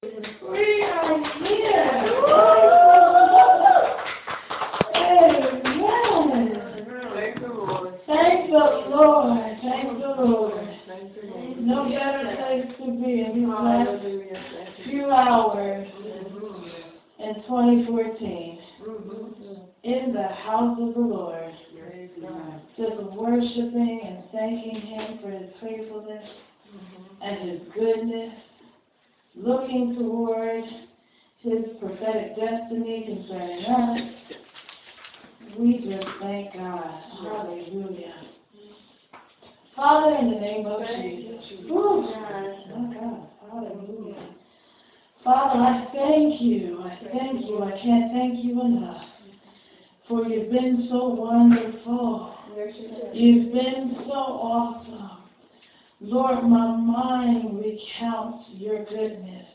We are here. Amen. Thank the Lord. Thank the Lord. Thank the Lord. Thank the Lord. No better place to be in these last Hallelujah. Thank you. few hours in 2014. In the house of the Lord. Praise God. Just worshiping and thanking Him for His faithfulness and His goodness. Looking toward His prophetic destiny concerning us. We just thank God. Hallelujah. Father, in the name of Jesus. Woo. Oh God. Hallelujah. Father, I thank you. I thank you. I can't thank you enough. For you've been so wonderful. You've been so awesome. Lord, my mind recounts your goodness.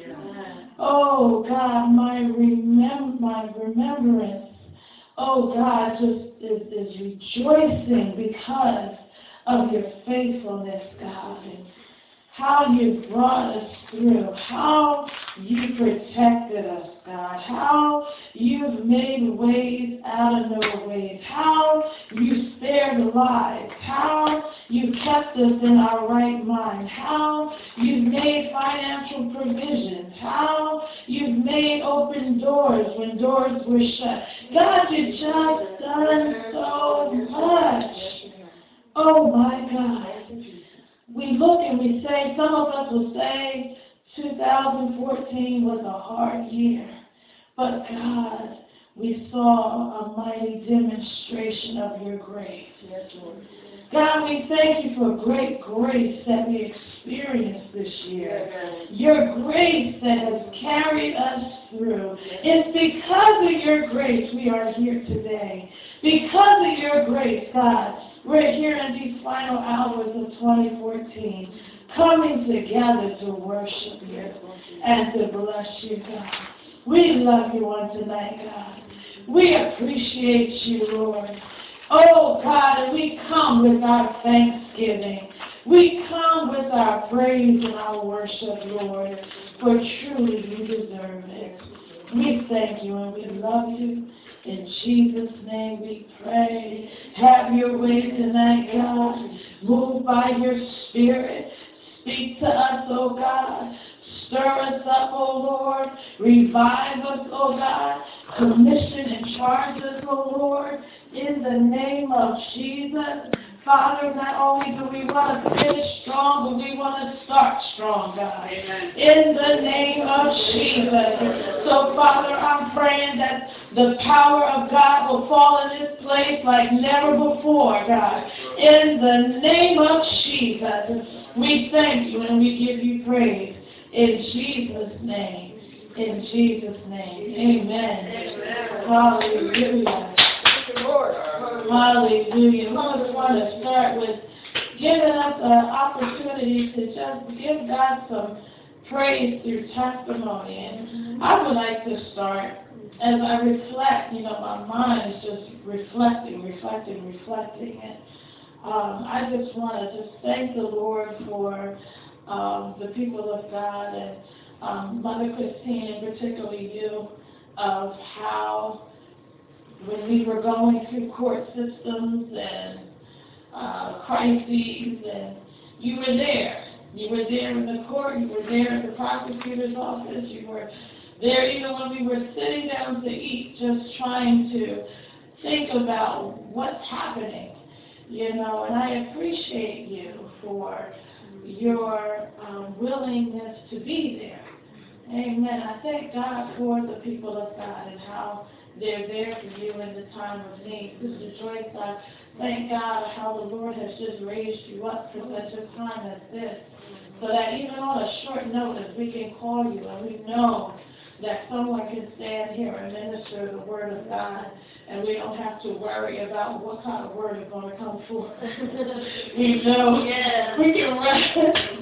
Oh God, my remembrance, oh God, just is rejoicing because of your faithfulness, God, and how you brought us through, how you protected us, God, how you've made ways out of no ways, how you spared lives, how you kept us in our right mind, how you've made financial provisions, how you've made open doors when doors were shut. God, you've just done so much. Oh my God. We look and we say, some of us will say 2014 was a hard year. But God, we saw a mighty demonstration of your grace. Yes, Lord. God, we thank you for great grace that we experienced this year. Your grace that has carried us through. It's because of your grace we are here today. Because of your grace, God, we're here in these final hours of 2014, coming together to worship you and to bless you, God. We love you on tonight, God. We appreciate you, Lord. Oh, God, and we come with our thanksgiving. We come with our praise and our worship, Lord, for truly you deserve it. We thank you and we love you. In Jesus' name we pray. Have your way tonight, God. Move by your Spirit. Speak to us, oh God. Stir us up, oh Lord. Revive us, oh God. Commission and charge us, oh Lord. In the name of Jesus. Father, not only do we want to finish strong, but we want to start strong, God. Amen. In the name of Jesus. So, Father, I'm praying that the power of God will fall in this place like never before, God. In the name of Jesus, we thank you and we give you praise. In Jesus' name. In Jesus' name. Amen. Hallelujah. Hallelujah. I just want to start with giving us an opportunity to just give God some praise through testimony. And I would like to start as I reflect. My mind is just reflecting. And I just want to just thank the Lord for the people of God and Mother Christine, and particularly you, of how when we were going through court systems and crises, and you were there. You were there in the court. You were there at the prosecutor's office. You were there even when we were sitting down to eat, just trying to think about what's happening. And I appreciate you for your willingness to be there. Amen. I thank God for the people of God and how they're there for you in the time of need. Sister Joyce, I thank God how the Lord has just raised you up for such a time as this, so that even on a short notice we can call you and we know that someone can stand here and minister the word of God, and we don't have to worry about what kind of word is going to come forth. We know we can rest.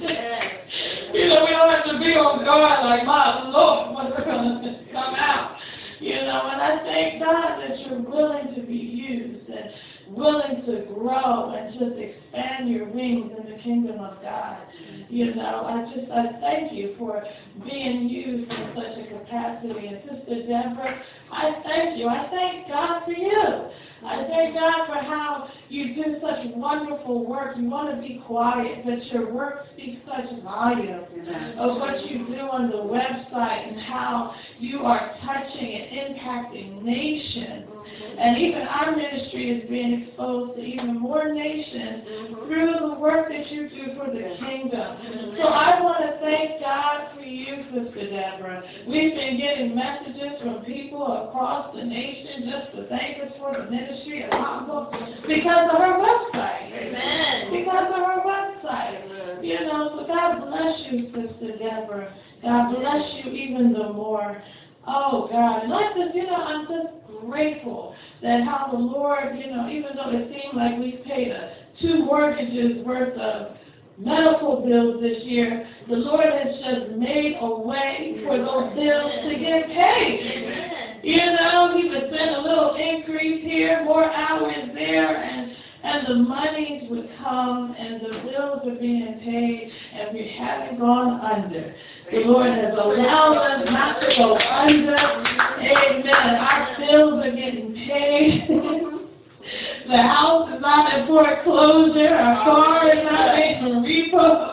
We don't have to be on guard like, my Lord, what's going to come out. And I thank God that you're willing to be used. And willing to grow and just expand your wings in the kingdom of God. You know, I thank you for being used in such a capacity. And Sister Deborah, I thank you. I thank God for you. I thank God for how you do such wonderful work. You want to be quiet, but your work speaks such volume of what you do on the website and how you are touching and impacting nations. And even our ministry is being exposed to even more nations through the work that you do for the kingdom. So I want to thank God for you, Sister Deborah. We've been getting messages from people across the nation just to thank us for the ministry of Humble because of her website. Amen. Because of her website. Amen. You know, so God bless you, Sister Deborah. God bless you even the more. Oh, God. And I just, I'm just grateful that how the Lord, even though it seemed like we paid 2 mortgages worth of medical bills this year, the Lord has just made a way for those bills to get paid. Amen. He would send a little increase here, more hours there, and the monies would come, and the bills are being paid, and we haven't gone under. The Lord has allowed us not to go under. Amen. Our bills are getting paid. The house is not in foreclosure. Our car is not in repo.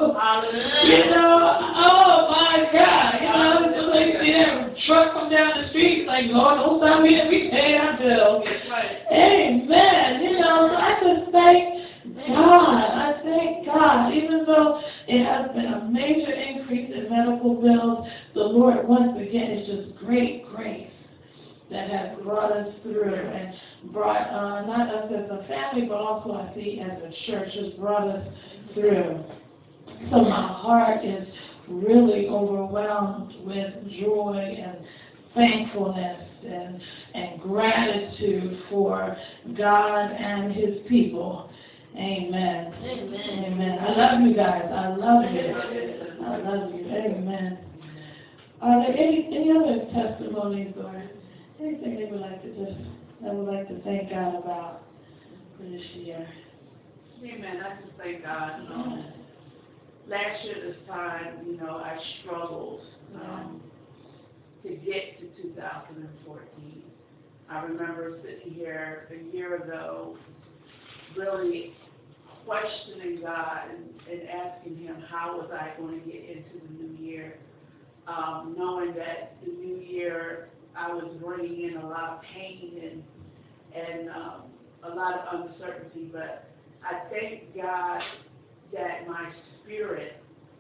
Oh my God. It's like see that truck come down the street, like, Lord, don't stop me to be paying our bills. Amen. So I just thank God. I thank God. Even though it has been a major increase in medical bills, the Lord, once again, is just great grace that has brought us through and brought not us as a family, but also I see as a church has brought us through. So my heart is really overwhelmed with joy and thankfulness and gratitude for God and His people. Amen. Amen. Amen. I love you guys. I love you. I love you. Amen. Are there any other testimonies or anything they would like to thank God about for this year? Amen. I just thank God. Last year this time, I struggled to get to 2014. I remember sitting here a year ago, really questioning God and asking Him how was I going to get into the new year, knowing that the new year I was bringing in a lot of pain and a lot of uncertainty, but I thank God that my spirit,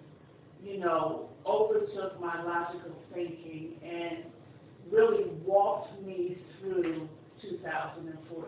overtook my logical thinking and really walked me through 2014.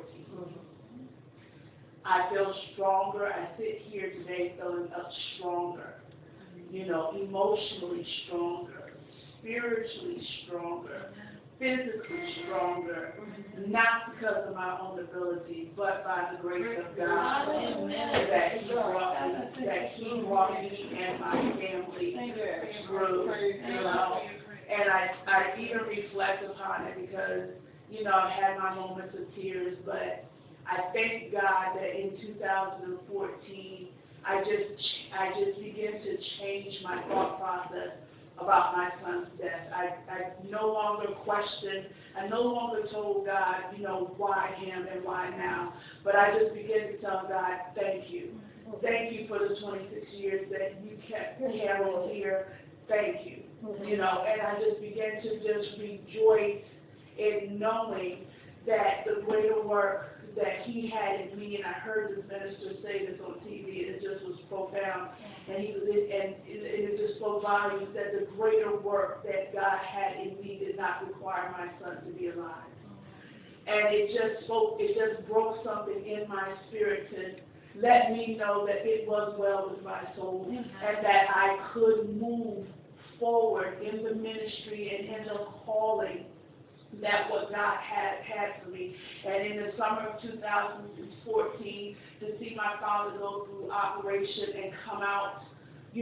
I feel stronger. I sit here today feeling stronger, emotionally stronger, spiritually stronger, physically stronger, not because of my own ability, but by the grace of God that He brought me and my family through. And I even reflect upon it because, I've had my moments of tears, but I thank God that in 2014, I just began to change my thought process about my son's death. I no longer questioned, I no longer told God, why him and why now, but I just began to tell God, thank you. Thank you for the 26 years that you kept Carol here. Thank you. And I just began to just rejoice in knowing that the greater work that He had in me, and I heard this minister say this on TV, and it just was profound, and it just spoke volumes that the greater work that God had in me did not require my son to be alive. And it just broke something in my spirit to let me know that it was well with my soul, and that I could move forward in the ministry and in the calling that what God had for me. And in the summer of 2014, to see my father go through operation and come out,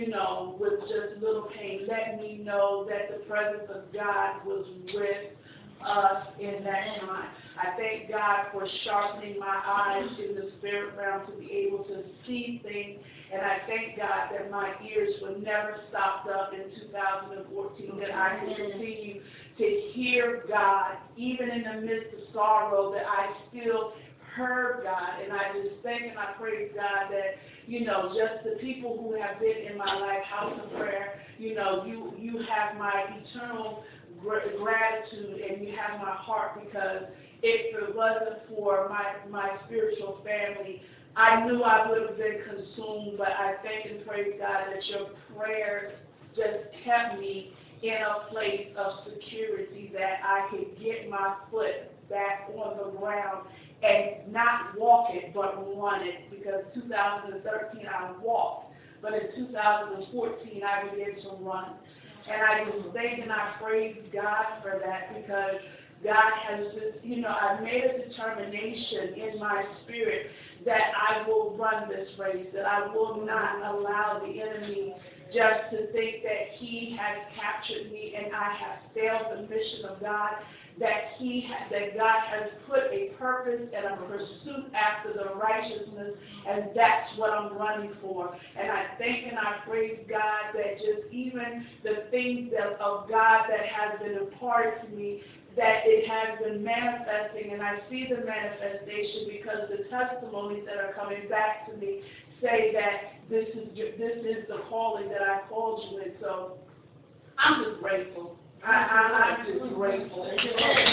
with just little pain, let me know that the presence of God was with us in that time. I thank God for sharpening my eyes in the spirit realm to be able to see things. And I thank God that my ears were never stopped up in 2014, that I can continue to hear God, even in the midst of sorrow, that I still heard God. And I just thank and I praise God that, just the people who have been in my life, House of Prayer, you have my eternal gratitude and you have my heart, because if it wasn't for my spiritual family, I knew I would have been consumed. But I thank and praise God that your prayers just kept me in a place of security, that I could get my foot back on the ground and not walk it, but run it. Because 2013 I walked, but in 2014 I began to run. And I just thank and I praise God for that, because God has just, I've made a determination in my spirit that I will run this race, that I will not allow the enemy just to think that he has captured me and I have failed the mission of God, that God has put a purpose and a pursuit after the righteousness, and that's what I'm running for. And I thank and I praise God that just even the things of God that has been imparted to me, that it has been manifesting, and I see the manifestation, because the testimonies that are coming back to me say that this is the calling that I called you in. So I'm just grateful. I'm just grateful. And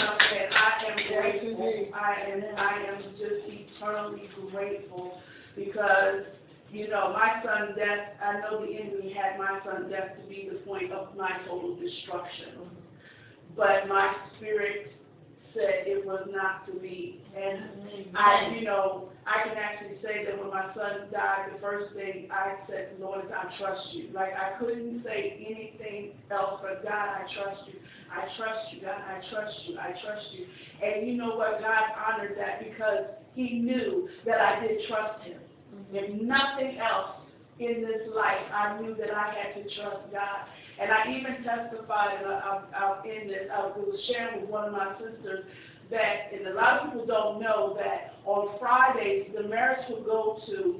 I am grateful. I am just eternally grateful, because my son's death, I know the enemy had my son's death to be the point of my total destruction. But my spirit said it was not to be. And I can actually say that when my son died, the first thing I said, Lord, I trust you. Like, I couldn't say anything else but, God, I trust you. I trust you, God, I trust you. I trust you. And you know what? God honored that, because he knew that I did trust him. If nothing else in this life, I knew that I had to trust God. And I even testified in this, I was sharing with one of my sisters that, and a lot of people don't know, that on Fridays, the Marys would go to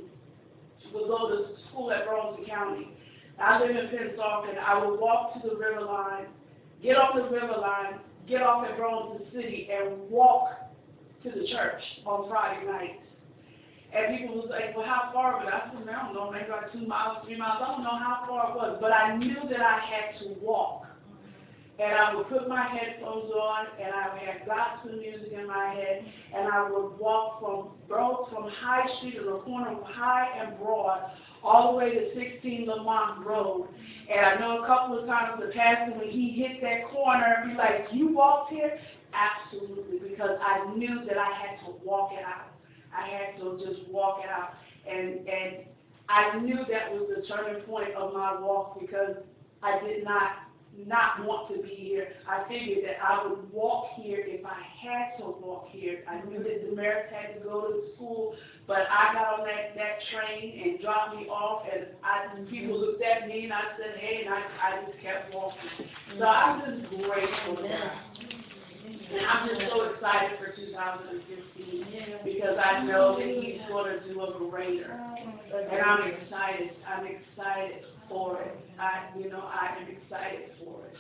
school at Burlington County. I live in Pennsauken. I would walk to the river line, get off the river line, get off at Burlington City, and walk to the church on Friday nights. And people would say, well, how far was it? I said, I don't know, maybe like 2 miles, 3 miles. I don't know how far it was. But I knew that I had to walk. And I would put my headphones on, and I would have gospel music in my head, and I would walk from High Street, or the corner of High and Broad, all the way to 16 Lamont Road. And I know a couple of times the pastor, when he hit that corner, be like, you walked here? Absolutely, because I knew that I had to walk it out. I had to just walk it out. And I knew that was the turning point of my walk, because I did not want to be here. I figured that I would walk here if I had to walk here. I knew that the Marys had to go to school, but I got on that train and dropped me off, and people looked at me and I said, hey, and I just kept walking. So I'm just grateful to God. And I'm just so excited for 2015, because I know that he's going to do a greater. And I'm excited. I'm excited for it. I am excited for it.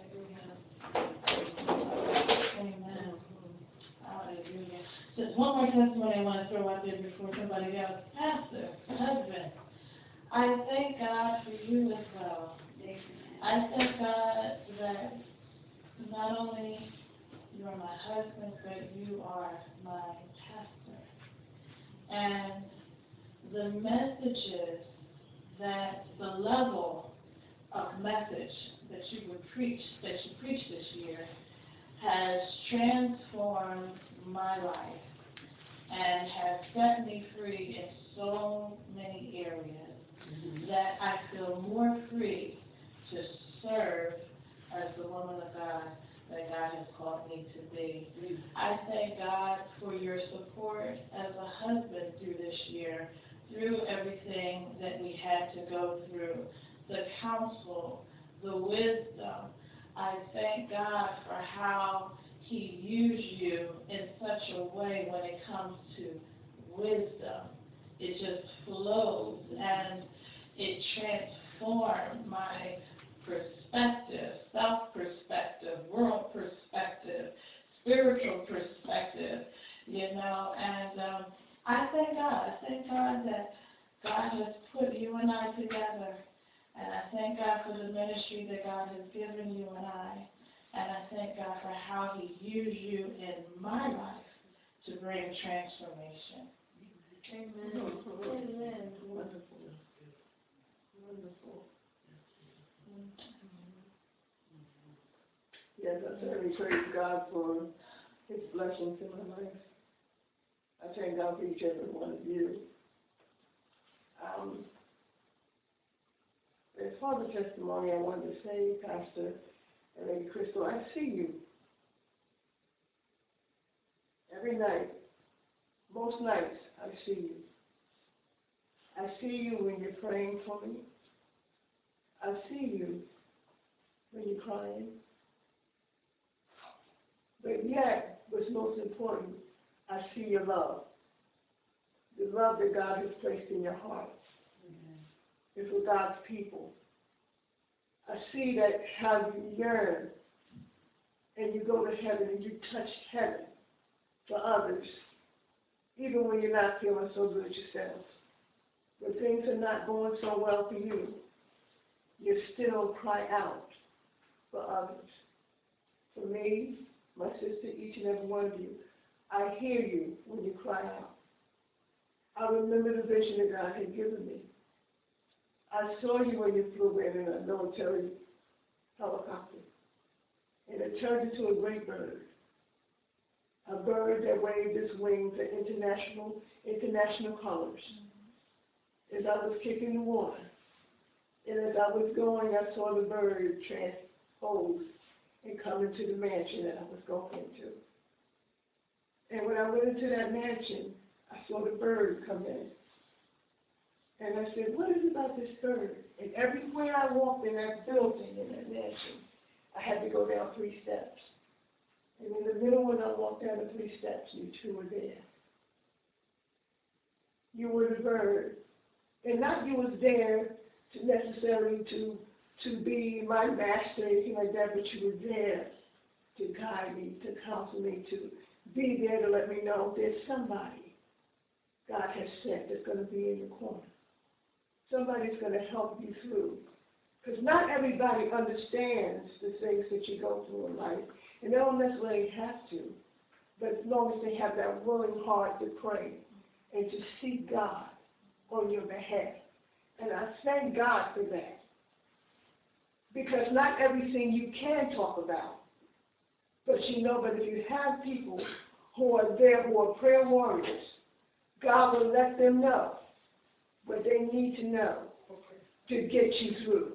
Amen. Hallelujah. Just one more testimony I want to throw out there before somebody else. Pastor, husband, I thank God for you as well. I thank God that not only you are my husband, but you are my pastor. And the messages, that the level of message that you preach this year has transformed my life and has set me free in so many areas that I feel more free to serve as the woman of God that God has called me to be. I thank God for your support as a husband through this year, through everything that we had to go through, the counsel, the wisdom. I thank God for how He used you in such a way when it comes to wisdom. It just flows and it transformed my perspective, self-perspective, world perspective, spiritual perspective, and I thank God that God has put you and I together, and I thank God for the ministry that God has given you and I thank God for how He used you in my life to bring transformation. Amen. Amen. Wonderful. Wonderful. Yes, I certainly praise God for His blessings in my life. I thank God for each and every one of you. As far as the testimony, I wanted to say, Pastor and Lady Crystal, I see you. Every night, most nights, I see you. I see you when you're praying for me. I see you when you're crying. But yet, what's most important, I see your love. The love that God has placed in your heart. Is for God's people. I see that how you yearn and you go to heaven and you touch heaven for others, even when you're not feeling so good yourself. When things are not going so well for you, you still cry out for others. For me, my sister, each and every one of you, I hear you when you cry out. I remember the vision that God had given me. I saw you when you flew in a military helicopter, and it turned into a great bird. A bird that waved its wings in international colors. As I was kicking the water, and as I was going, I saw the bird transpose and come into the mansion that I was going into. And when I went into that mansion, I saw the bird come in. And I said, what is it about this bird? And everywhere I walked in that building, in that mansion, I had to go down 3 steps. And in the middle when I walked down the 3 steps, you two were there. You were the bird. And not you was there to necessarily to be my master or anything like that, but you were there to guide me, to counsel me, to be there to let me know there's somebody God has sent that's going to be in your corner. Somebody's going to help you through. Because not everybody understands the things that you go through in life. And they don't necessarily have to. But as long as they have that willing heart to pray and to seek God on your behalf. And I thank God for that. Because not everything you can talk about. But but if you have people who are there who are prayer warriors, God will let them know what they need to know to get you through.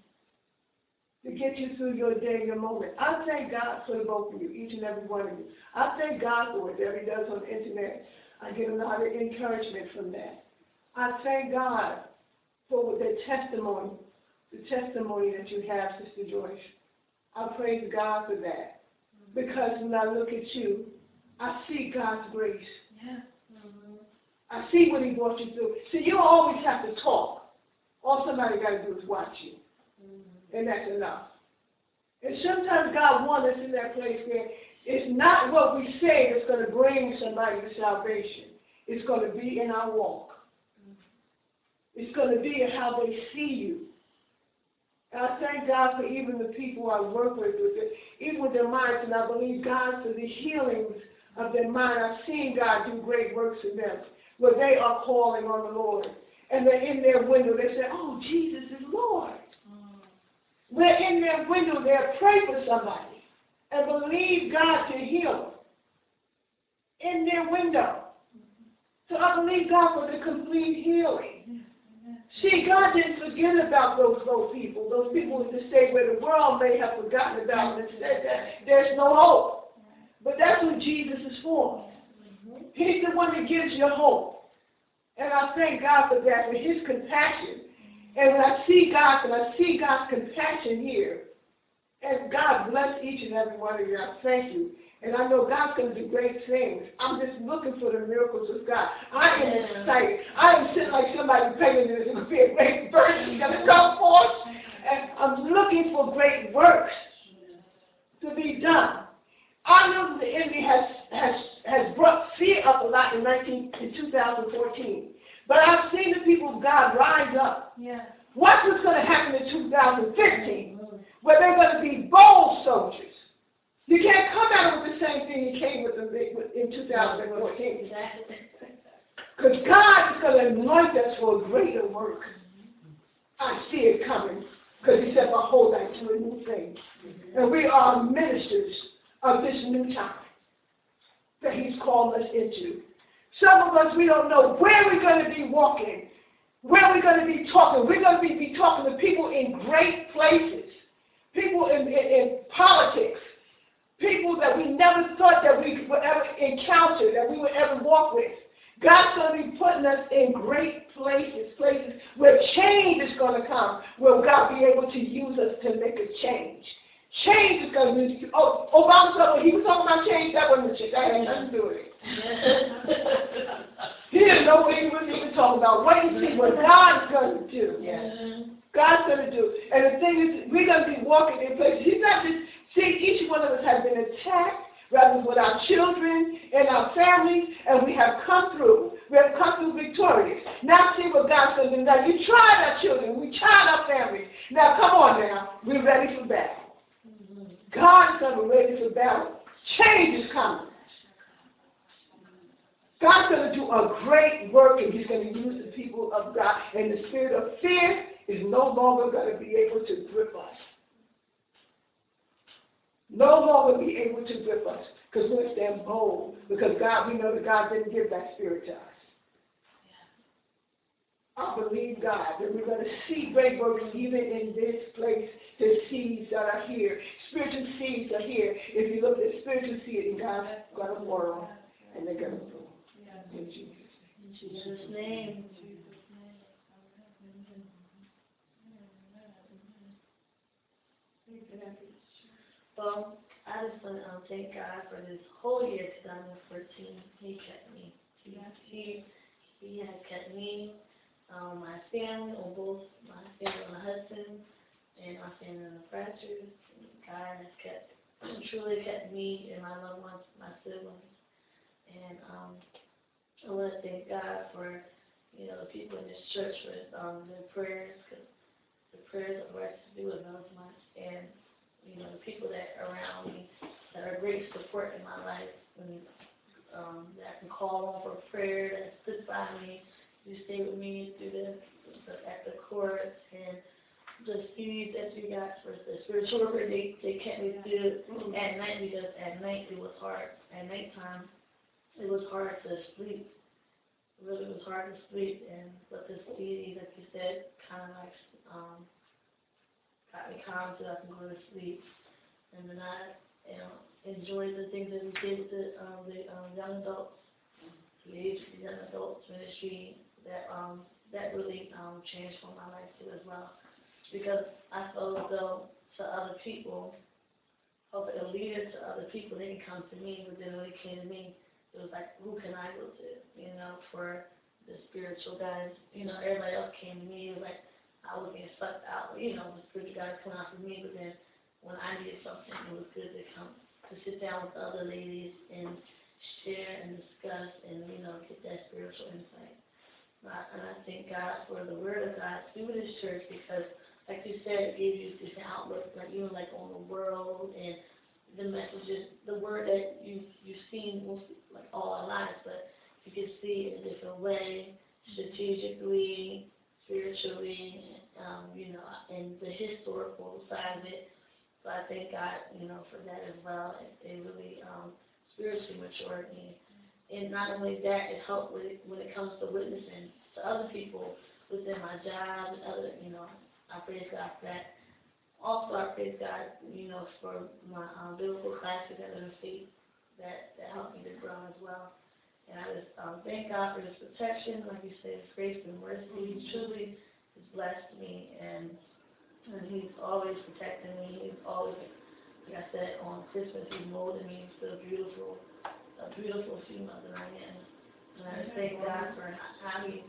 To get you through your day, your moment. I thank God for the both of you, each and every one of you. I thank God for what Debbie does on the internet. I get a lot of encouragement from that. I thank God for the testimony that you have, Sister Joyce. I praise God for that. Because when I look at you, I see God's grace. Yeah. I see what He brought you through. See, you don't always have to talk. All somebody got to do is watch you. And that's enough. And sometimes God wants us in that place where it's not what we say that's going to bring somebody to salvation. It's going to be in our walk. It's going to be in how they see you. And I thank God for even the people I work with it, even with their minds, and I believe God for the healings of their mind. I've seen God do great works in them where they are calling on the Lord. And they're in their window, they say, oh, Jesus is Lord. We're in their window, they'll pray for somebody and believe God to heal them in their window. So I believe God for the complete healing. See, God didn't forget about those people in the state where the world may have forgotten about them and said that there's no hope. But that's what Jesus is for. He's the one that gives you hope. And I thank God for that, for His compassion. And when I see God's compassion here, and God bless each and every one of you, I thank you. And I know God's going to do great things. I'm just looking for the miracles of God. I am excited. I am sitting like somebody pregnant. There's going to be a great birth that's going to come forth. And I'm looking for great works to be done. I know the enemy has brought fear up a lot in 2014. But I've seen the people of God rise up. Yeah. Watch what's going to happen in 2015, where they're going to be bold soldiers. You can't come at them with the same thing you came with in 2014. Because God is going to anoint us for a greater work. I see it coming. Because he said, behold, I do a new thing. And we are ministers of this new time that he's called us into. Some of us, we don't know where we're going to be walking, where we're going to be talking. We're going to be talking to people in great places, people in politics, people that we never thought that we would ever encounter, that we would ever walk with. God's going to be putting us in great places, places where change is going to come, where God be able to use us to make a change. Change is going to be, Obama, he was talking about change, that wasn't the change, that had nothing to do with it. He didn't know what he was even talking about. Wait and see what God's going to do. God's going to do. And the thing is, we're going to be walking in places. He's not just, see, each one of us has been attacked, rather with our children and our families, and we have come through. We have come through victorious. Now see what God's going to do. Now, you tried our children. We tried our families. Now, come on now. We're ready for battle. God is going to be ready for battle. Change is coming. God's going to do a great work, and he's going to use the people of God. And the spirit of fear is no longer going to be able to grip us. No longer be able to grip us, because we're going to stand bold. Because God, we know that God didn't give that spirit to us. I believe, God, that we're going to see great works even in this place. The seeds that are here, spiritual seeds are here. If you look at spiritual seeds, and God's going to water them, and they're going to grow. In Jesus' name. Well, I just want to thank God for this whole year 2014. He kept me. He has kept me, my family, on both my family and my husband, and my family in the fractures. God has truly kept me and my loved ones, my siblings. And I want to thank God for, the people in this church for their prayers, because the prayers of righteous do avail much. And, the people that are around me that are great support in my life, and that I can call on for prayer, that stood by me, you stay with me through at the courts, and the seeds that you got for the spiritual work, they kept me through at night, because at night it was hard. At nighttime, it was hard to sleep. It really was hard to sleep, but the seeds, like you said, kind of like got me calm so I can go to sleep. And then I, enjoyed the things that we did with the young adults, the age of the young adults ministry. That really transformed my life too as well, because I felt as though to other people, or a leader to other people, they didn't come to me, but then when they came to me, it was like, who can I go to, for the spiritual guys. Everybody else came to me, it was like I was getting sucked out, the spiritual guys coming out for me, but then when I needed something, it was good to come to sit down with the other ladies and share and discuss and, get that spiritual insight. And I thank God for the word of God through this church, because, like you said, it gives you different outlooks, like even like on the world and the messages, the word that you've seen like all our lives, but you can see it in a different way, strategically, spiritually, and the historical side of it. So I thank God, for that as well. It really spiritually matured me. And not only that, it helped when it comes to witnessing to other people within my job and other, I praise God for that. Also, I praise God, for my biblical classes at MFC that helped me to grow as well. And I just thank God for His protection, like you said, His grace and mercy. He truly has blessed me, and He's always protecting me. He's always like I said, on Christmas, he molded me into a beautiful female that I am. And I just thank God for how he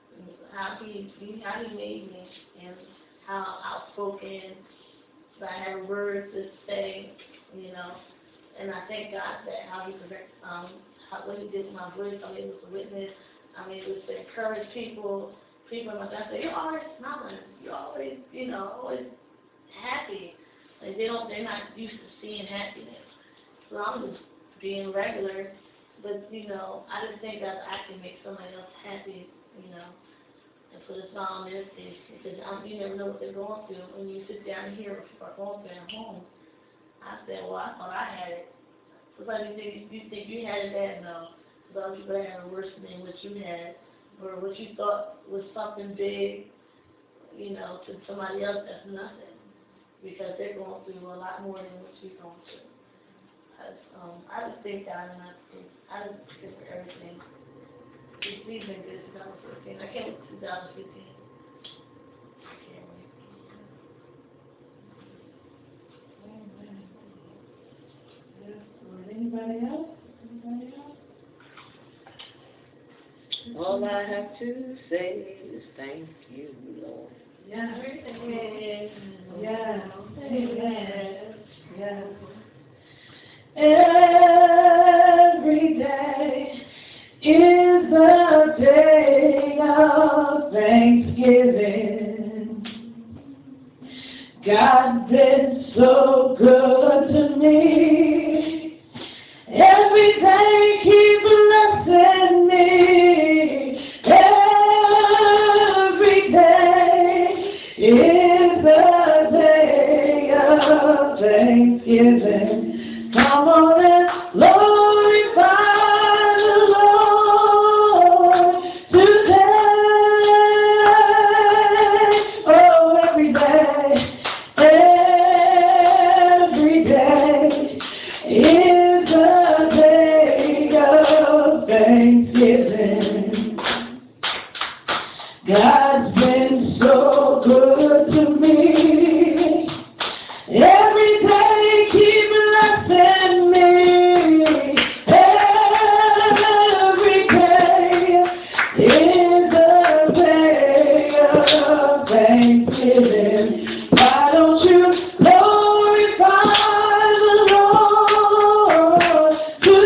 made me and how outspoken, that I have words to say, you know. And I thank God that how he what he did with my voice, I'm able to witness, I'm able to encourage people. People like I say, you're always smiling, you're always, you know, always happy. Like they're not used to seeing happiness. So I'm just being regular, but you know, I just think that I can make somebody else happy, you know. And so the song is because you never know what they're going through when you sit down and hear what people are going through at home. I said, well, I thought I had it. Somebody you think you had it bad? No. Some people have it worse than what you had, or what you thought was something big, you know, to somebody else that's nothing, because they're going through a lot more than what you're going through. I just thank God, and I just thank for everything. He's been good 2015. I can't wait to 2015. I can't wait. Amen. Yes, Lord. Anybody else? Anybody else? All I have to say is thank you, Lord. Yes. Amen. Yes. Amen. Yes. Every day is a day of Thanksgiving. God's been so good to me. Every day He blessing me. Every day is a day of Thanksgiving. Come on and glorify the Lord today. Oh, every day is a day of Thanksgiving. God's been so good to me. Every day keep blessing me. Every day is a day of Thanksgiving. Why don't you glorify the Lord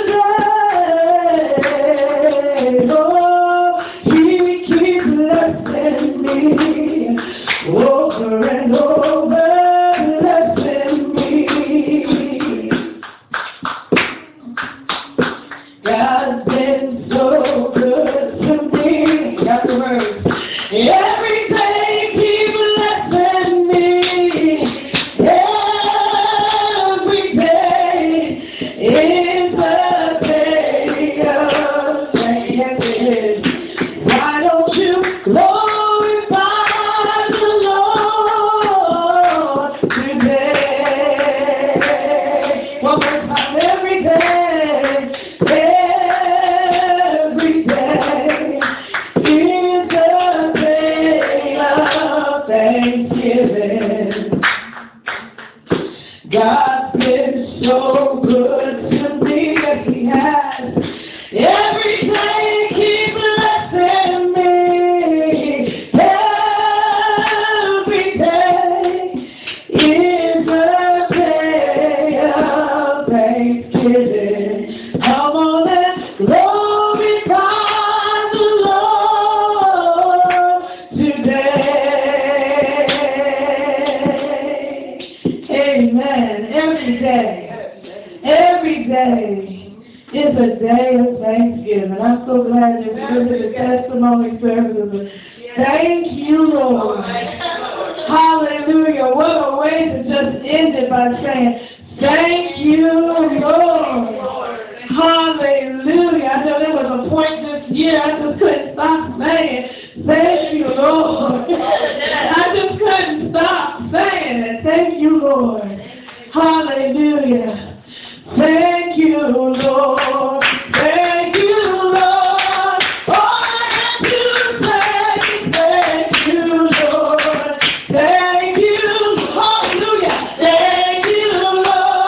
today? Oh, He keeps blessing me over and over. God's been so good to me. Got the words. Every day keep blessing me. Every day is a day of Thanksgiving. Why don't you glorify the Lord today? One more time. Every day. Every day is a day of Thanksgiving. God's been so good to me, yes He has. Every day keep blessing me. Every day is a day of Thanksgiving. Come on and glorify the Lord today. Amen. Every day is a day of Thanksgiving. I'm so glad that we're in the testimony service. Thank you, Lord. Hallelujah. What a way to just end it by saying, thank you, Lord. Hallelujah. I know there was a point this year I just couldn't stop saying, thank you, Lord. I just couldn't stop saying it. Thank you, Lord. Hallelujah. Thank you, Lord. Thank you, Lord. All I have to say, thank you, Lord. Thank you. Hallelujah. Thank you, Lord.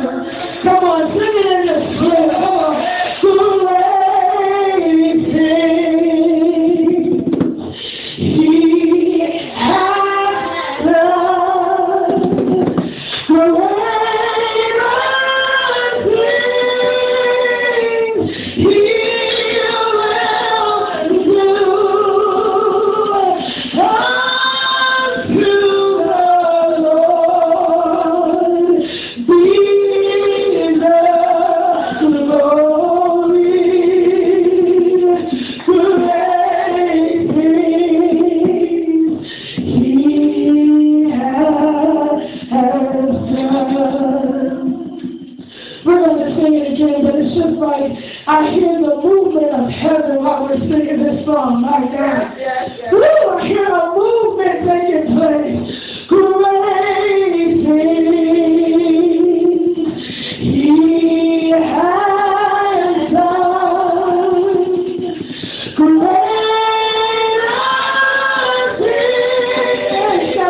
Come on, sing it in the spirit. Come on. Great things He has done. Great things He I hear the movement of heaven while we're singing this song, my God. Woo, I hear a movement taking place. Great things He has done. Great things He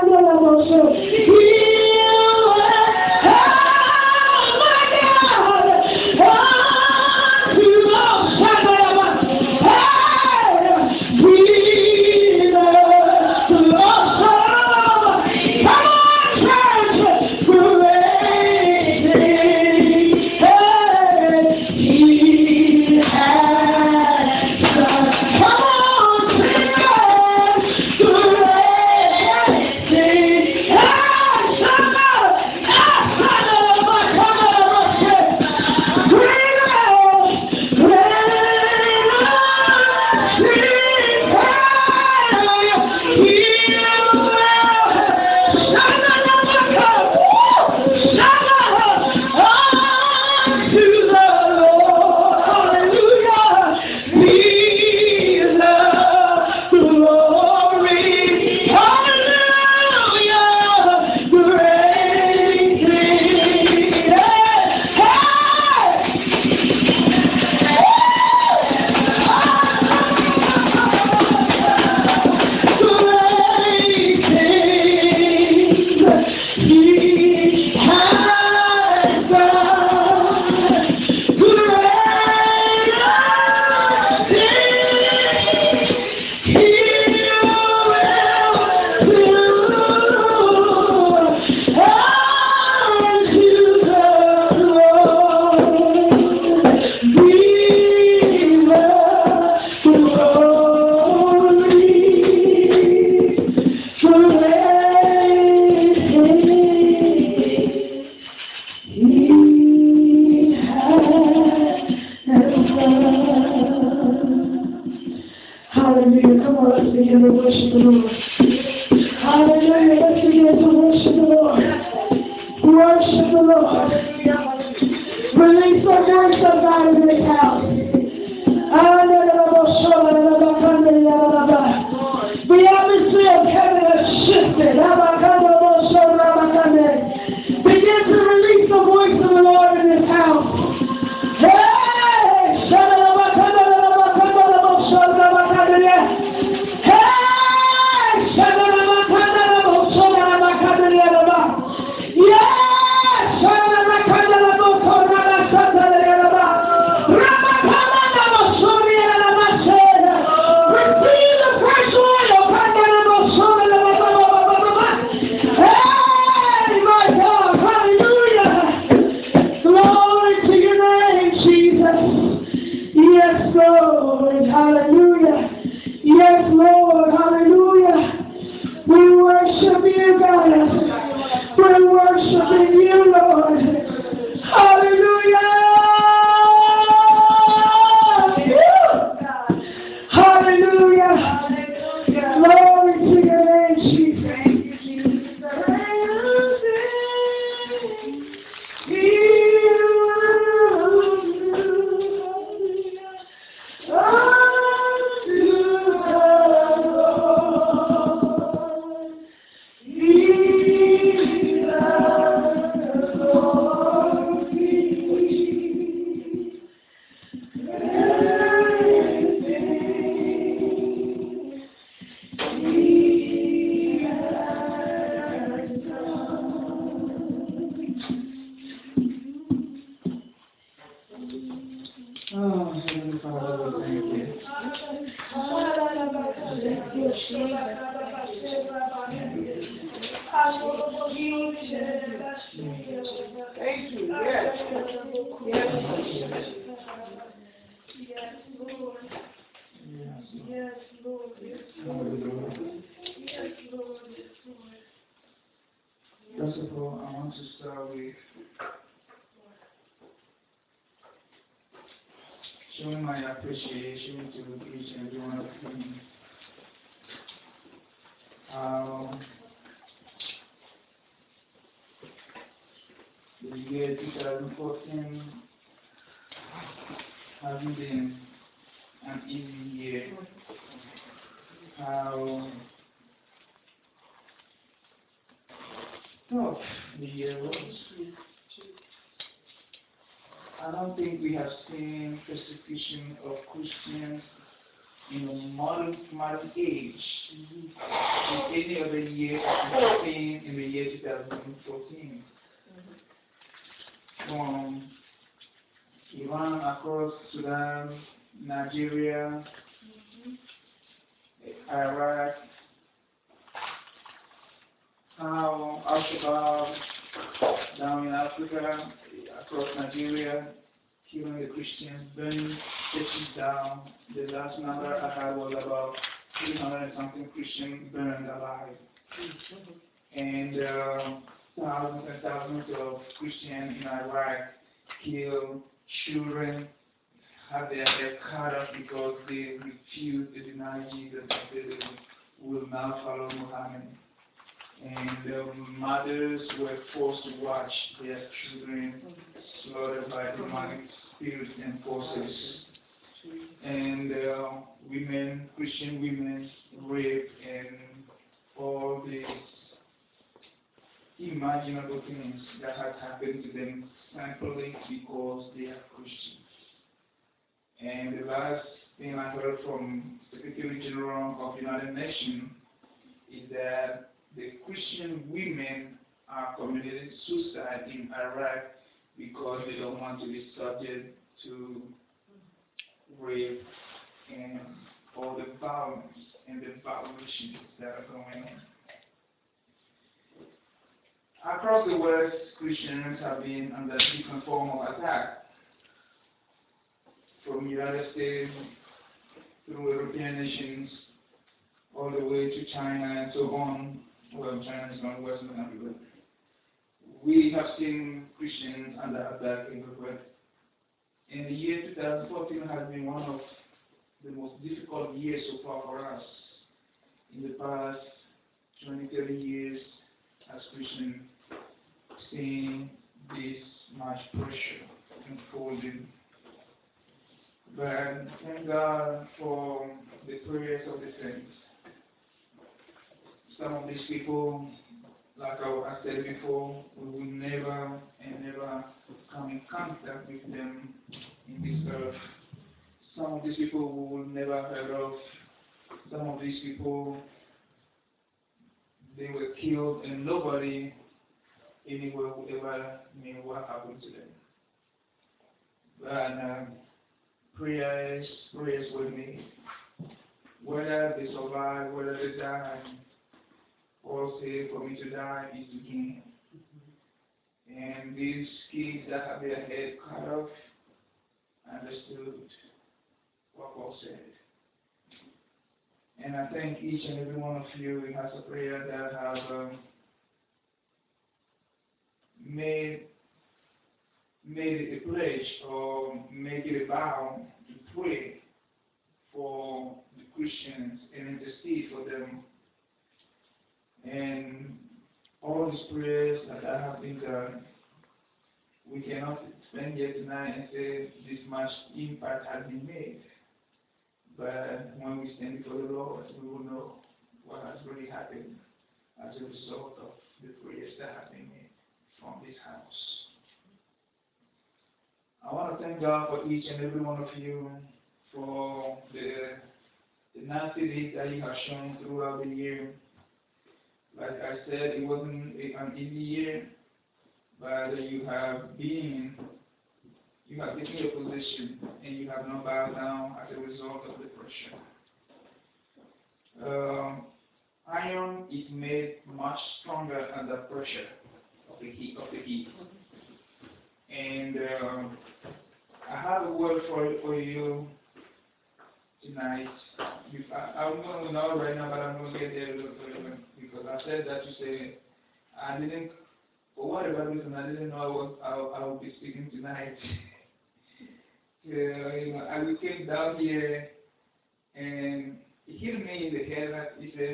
Hallelujah. Come on, let's begin to worship the Lord. Hallelujah. Let's begin to worship the Lord. Worship the Lord. Release the voice of God in this house. The atmosphere of heaven has shifted. Begin to release the voice of the Lord in this house. Hey! Oh, Heavenly Father, we thank you. Thank you. Yes. Yes. Yes, Lord. Yes. Yes, Lord. Yes, Lord. Hallelujah. Yes, Lord. Yes, Lord. First of all, I want to start with showing my appreciation to each and every one of you. The year 2014 hasn't been an easy year. How tough the year was. I don't think we have seen persecution of Christians in the modern age in any other year as we've seen in the year 2014. From Iran across Sudan, Nigeria, Iraq, how Al-Shabaab down in Africa, across Nigeria, killing the Christians, burning churches down. The last number I had was about 300 and something Christians burned alive. And thousands and thousands of Christians in Iraq killed, children had their head cut off because they refused to deny Jesus and they will now follow Muhammad. And mothers were forced to watch their children slaughtered by demonic spirits and forces. And women, Christian women, raped and all the imaginable things that had happened to them simply because they are Christians. And the last thing I heard from Secretary General of the United Nations is that the Christian women are committing suicide in Iraq because they don't want to be subject to rape and all the violence and the violations that are going on. Across the West, Christians have been under different form of attack, from United States through European nations, all the way to China and so on. Well, China is not Western country. We have seen Christians under attack everywhere. And the year 2014 has been one of the most difficult years so far for us. In the past 20, 30 years, as Christians, seeing this much pressure unfolding. But thank God for the prayers of the saints. Some of these people, like I said before, we will never and never come in contact with them in this earth. Some of these people we will never heard of. Some of these people, they were killed and nobody anywhere will ever knew what happened to them. But prayers with me. Whether they survive, whether they die, all say for me to die is to gain. And these kids that have their head cut off understood what Paul said. And I thank each and every one of you who has a prayer that have made it a pledge or make it a vow to pray for the Christians and intercede for them. And all these prayers that have been done, we cannot spend here tonight and say this much impact has been made. But when we stand before the Lord, we will know what has really happened as a result of the prayers that have been made from this house. I want to thank God for each and every one of you for the nasty deeds that you have shown throughout the year. Like I said, it wasn't an easy year, but you have been You have taken your position and you have not bowed down as a result of the pressure. Iron is made much stronger under pressure of the heat. And I have a word for you tonight. I'm going to know right now, but I'm going to get there a little further because I said that to say I didn't, for whatever reason, I didn't know I would be speaking tonight. I came down here and he hit me in the head. He says,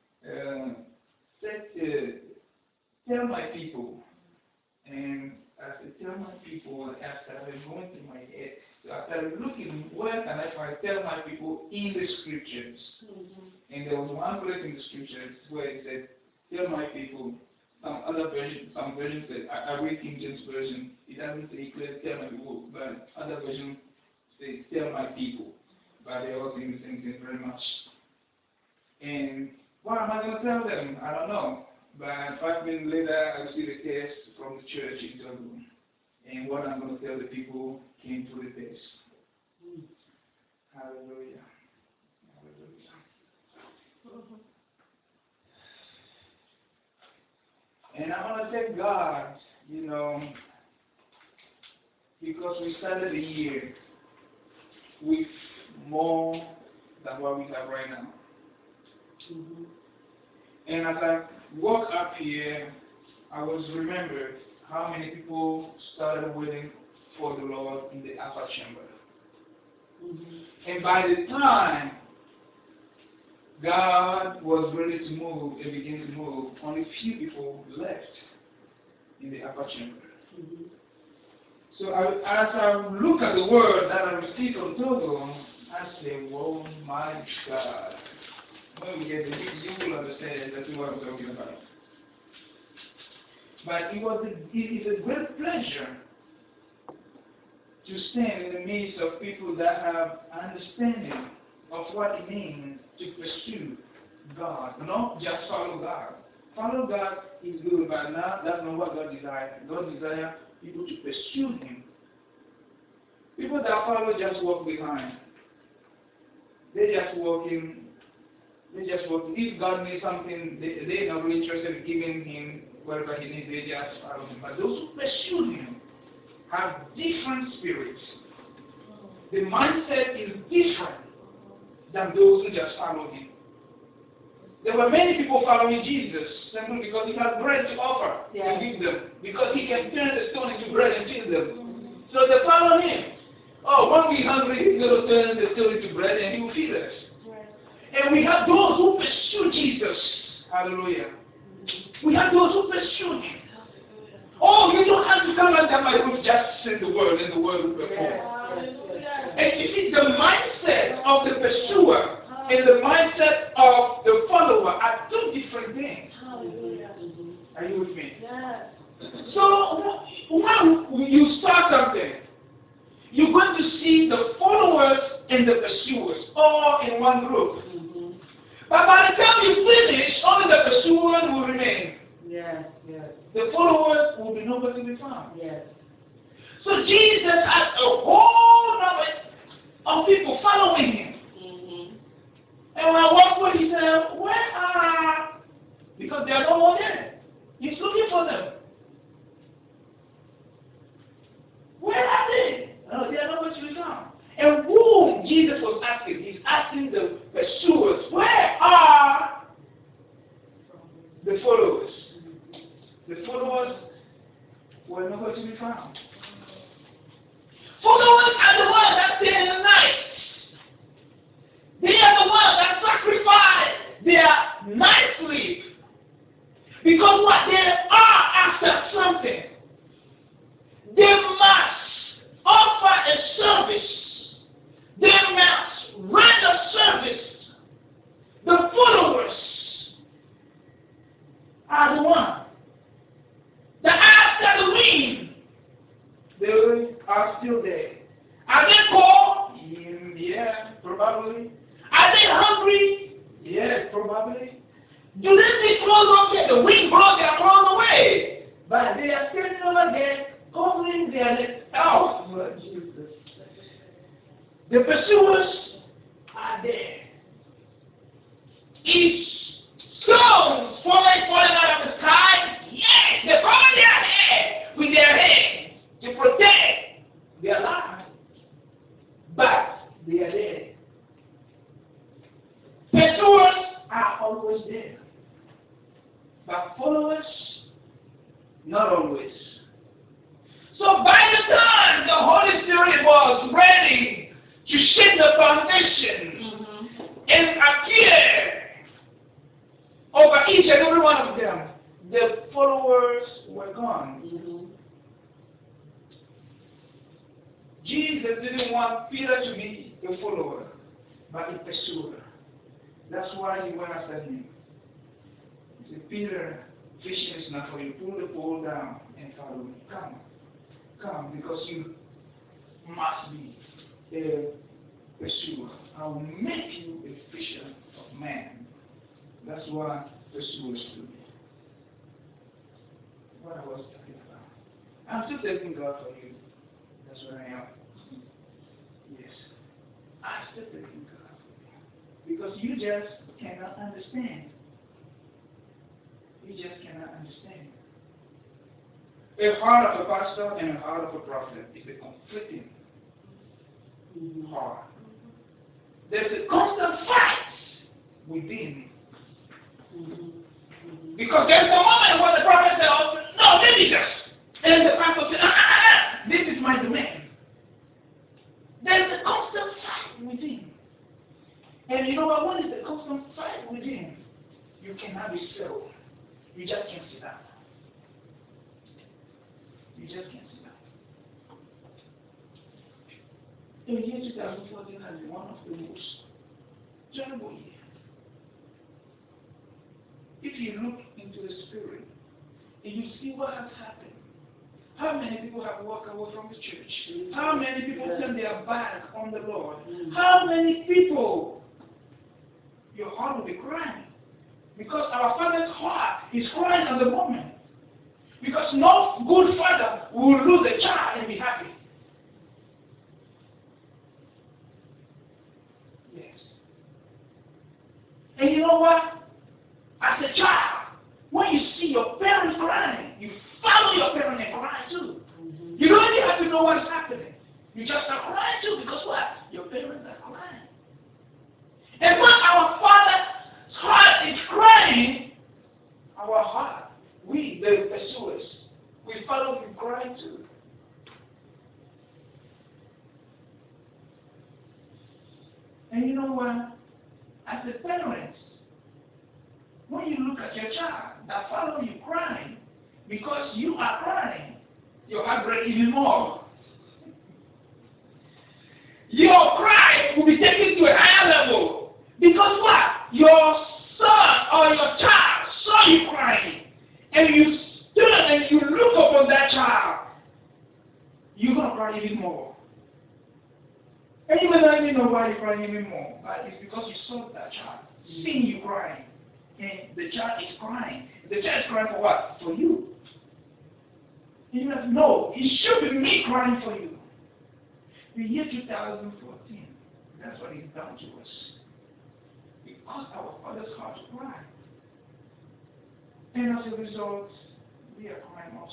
tell my people. And I said, tell my people. I started going through my head. So I started looking, where can I find tell my people in the scriptures? And there was one place in the scriptures where it said, tell my people. Some versions say, I read King James Version. It doesn't say clear, tell my people, but other versions say, tell my people. But they're all saying the same thing very much. And what am I going to tell them? I don't know. But 5 minutes later, I received a text from the church in Togo. And what I'm going to tell the people came through the text. Hallelujah. Hallelujah. And I want to thank God, because we started the year with more than what we have right now. And as I walk up here, I was remembered how many people started waiting for the Lord in the upper chamber. And by the time God was ready to move and begin to move, only few people left in the upper chamber. So as I look at the word that I received from Togo, I say, "Whoa, my God." When we get there, you will understand exactly what I'm talking about. But it is a great pleasure to stand in the midst of people that have understanding of what it means to pursue God, not just follow God. Follow God is good, but now that's not what God desires. God desires people to pursue Him. People that follow just walk behind. They just walking. If God needs something, they're not really interested in giving Him whatever He needs. They just follow Him. But those who pursue Him have different spirits. The mindset is different than those who just follow Him. There were many people following Jesus simply because He has bread to offer to give them. Because He can turn the stone into bread and feed them. So they follow Him. Oh, when we're hungry, He's going to turn the stone into bread and He will feed us. And we have those who pursue Jesus. Hallelujah. We have those who pursue Him. Oh, you don't have to come under my roof, just sing the word and the word will perform. And you see, the mindset of the pursuer and the mindset of the follower are two different things. Are you with me? So, when you start something, you're going to see the followers and the pursuers all in one group. But by the time you finish, only the pursuers will remain. The followers will be nowhere to be found. So Jesus had a whole number of people following Him. And when I walked with, He said, where are, because they are no more there. He's looking for them. Where are they? No, they are nowhere to be found. And whom Jesus was asking? He's asking the pursuers, where are the followers? The followers were nowhere to be found. Followers are the ones that stay in the night. They are the ones that sacrifice their night sleep. Because what they are after something. They must offer a service. They must render service. The followers are the ones that after the wind, they are still there. Are they cold? Yeah, probably. Are they hungry? Yes, probably. Do they see clothes on there? The wind blows their clothes away. But they are standing over there, covering their legs out. what Jesus said. The pursuers are there. Is stones falling out of the sky? Yes, they cover their head with their head to protect their life. But they are there. Pursuers are always there. But followers, not always. So by the time the Holy Spirit was ready to shake the foundation and appear over each and every one of them, the followers were gone. Jesus didn't want Peter to be a follower, but a pursuer. That's why he went after him. He said, Peter, fishing is not for you. Pull the pole down and follow me. Come, because you must be a pursuer. I will make you a fisher of men. That's what pursuers do. What I was talking about. I'm still thanking God for you. That's where I am. Yes. I'm still thanking God for you. Because you just cannot understand. You just cannot understand. A heart of a pastor and a heart of a prophet is a conflicting heart. There's a constant fight within. Because there's a moment where the prophet says, oh, no, this is just. And the pastor says, this is my domain. There's a constant fight within. And you know what? When there's a constant fight within, you cannot be settled. You just can't sit down. You just can't sit down. The year 2014 has been one of the most terrible years. If you look into the spirit, and you see what has happened, how many people have walked away from the church? How many people turn their back on the Lord? How many people, your heart will be crying? Because our Father's heart is crying at the moment. Because no good father will lose a child and be happy. Yes. And you know what? As a child, when you see your parents crying, you follow your parents and cry too. You don't even have to know what is happening. You just start crying too because what? Your parents are crying. And when our Father's heart is crying, our heart, we, the pursuers, we follow him crying too. And you know what? As a parent, when you look at your child that follow you crying, because you are crying, your heart breaks even more. Your cry will be taken to a higher level. Because what? Your son or your child saw you crying, and you stood and you look upon that child, you're going to cry even more. And you may not even know why you're crying even more, but it's because you saw that child, seeing you crying. And the child is crying. The child is crying for what? For you. And you must know, it should be me crying for you. The year 2014, that's what he's done to us. Because our Father's heart to cry. And as a result, we are crying also.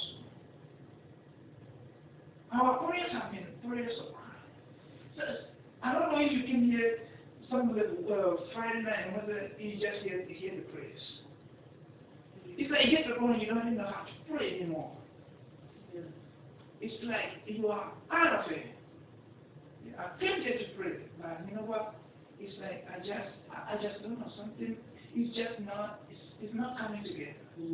Our prayers have been prayers of crying. So, I don't know if you can hear some of the Friday night and whether you just hear the prayers. It's like you get to the point you don't even know how to pray anymore. It's like you are out of it. I'm tempted to pray, but you know what? It's like I just don't know something. It's just not. It's not coming together.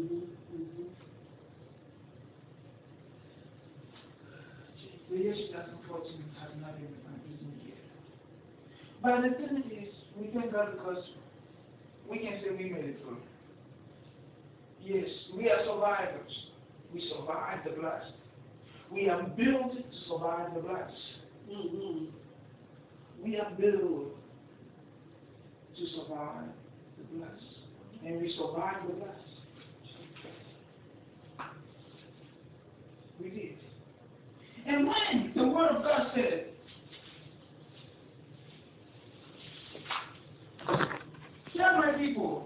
The year 2014 has not been an easy year. But the thing is, we thank God because we can say we made it through. Yes, we are survivors. We survived the blast. We are built to survive the blast. We are built to survive the blast. And we survived the blast. We did. And when the word of God said, tell my people,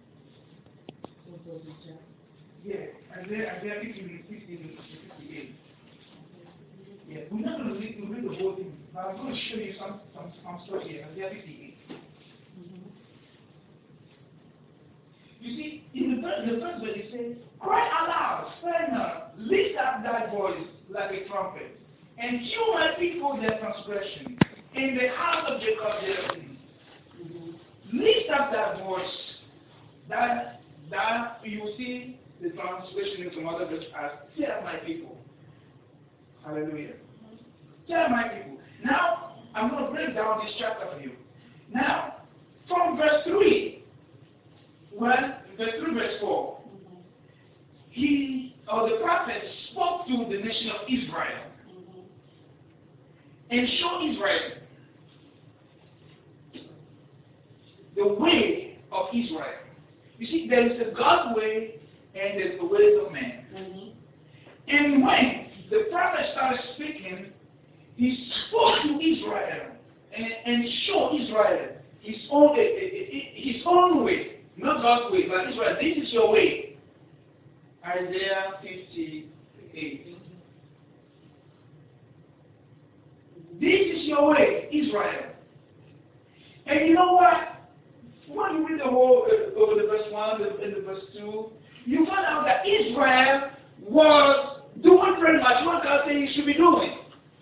yeah, Isaiah 58. Yeah, we're not going to read the whole thing, but I'm going to show you some stuff here. Isaiah 58. You see, in the first verse it says, cry aloud, spare not, lift up thy voice like a trumpet, and hew my people their transgression, in the house of Jacob their sins. Lift up thy voice, that you will see the translation in some other verse as, tell my people. Hallelujah. Tell my people. Now, I'm going to break down this chapter for you. Now, from verse 3, verse 4, the prophet spoke to the nation of Israel and showed Israel the way of Israel. You see, there is a God way and there's the ways of man. And when the prophet started speaking, he spoke to Israel and showed Israel his own way. Not God's way, but Israel, this is your way. Isaiah 58. This is your way, Israel. And you know what? When you read the whole, over the verse 1 and the verse 2, you find out that Israel was doing pretty much what God said he should be doing.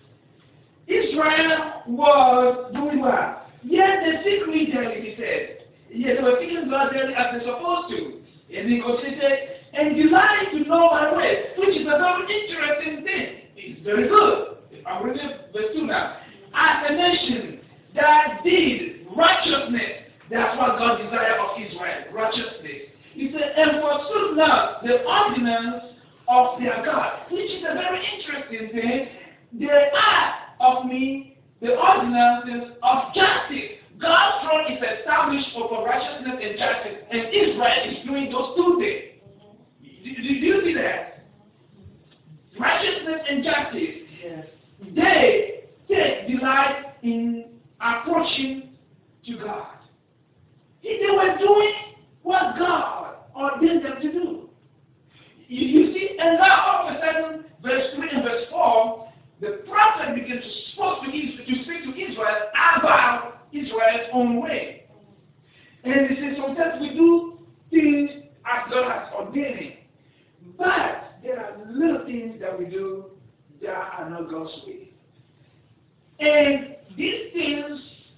Israel was doing what? Yes, they seek me daily, he said. Yes, they were seeking God daily as they're supposed to. And he goes, he said, and delight to know my way, which is a very interesting thing. It's very good. I'm reading verse 2 now. As a nation that did righteousness, that's what God desired of Israel, righteousness. He said, and forsook not the ordinance of their God, which is a very interesting thing. They are of me the ordinances of justice. God's throne is established for righteousness and justice, and Israel is doing those two things. Do you see that? Righteousness and justice. Yes. They take delight in approaching to God. They were doing what God ordained them to do. You see, and now all of a sudden, verse 3 and verse 4, the prophet began to speak to Israel about Israel's own way. And he says sometimes we do things as God has ordained. But there are little things that we do that are not God's way. And these things,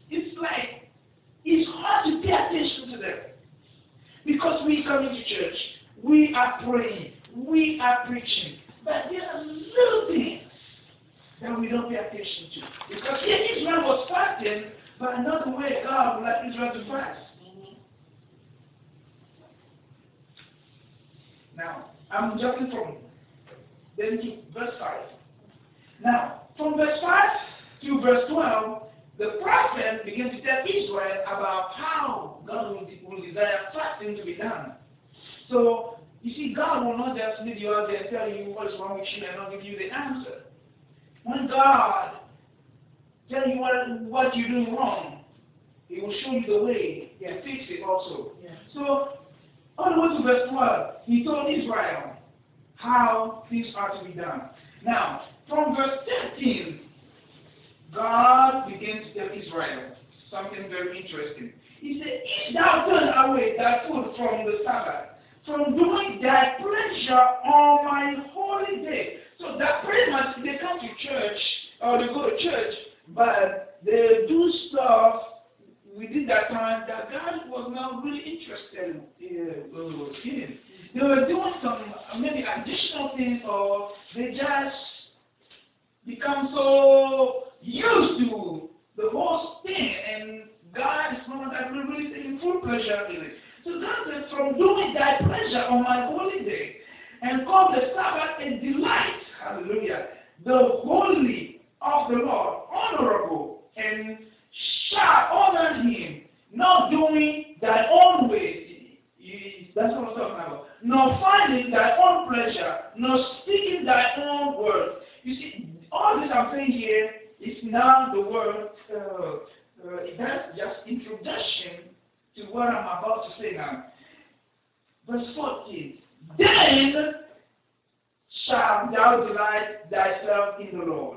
it's hard to pay attention to them. Because we come into church, we are praying, we are preaching. But there are little things that we don't pay attention to. Because here Israel was fasting, but not the way God would like Israel to fast. Now, I'm jumping from then to verse 5. Now, from verse 5 to verse 12, the prophet began to tell Israel about how God will desire fasting to be done. So, you see, God will not just leave you out there and tell you what is wrong with you and not give you the answer. When God tells you what you're doing wrong, He will show you the way and fix it also. Yeah. So, on the way to verse 12, He told Israel how things are to be done. Now, from verse 13, God begins to tell Israel something very interesting. He said, if thou turn away thy foot from the Sabbath, from doing thy pleasure on my holy day. So that pretty much they come to church, or they go to church, but they do stuff within that time that God was not really interested in. They were doing some maybe additional things, or they just become so used to the whole thing, and God is not that really taking full pleasure in it. So God says, from doing thy pleasure on my holy day, and call the Sabbath a delight, hallelujah, the holy of the Lord, honorable, and shall honor him, not doing thy own ways. That's what I'm talking about. Nor finding thy own pleasure, nor speaking thy own words. You see, all this I'm saying here is now the word, that's just introduction to what I'm about to say now. Verse 14. Then shalt thou delight thyself in the Lord,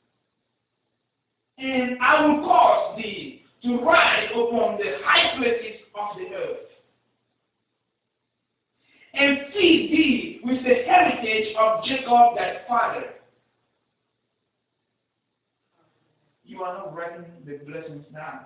and I will cause thee to ride upon the high places of the earth, and feed thee with the heritage of Jacob thy father. You are not writing the blessings down.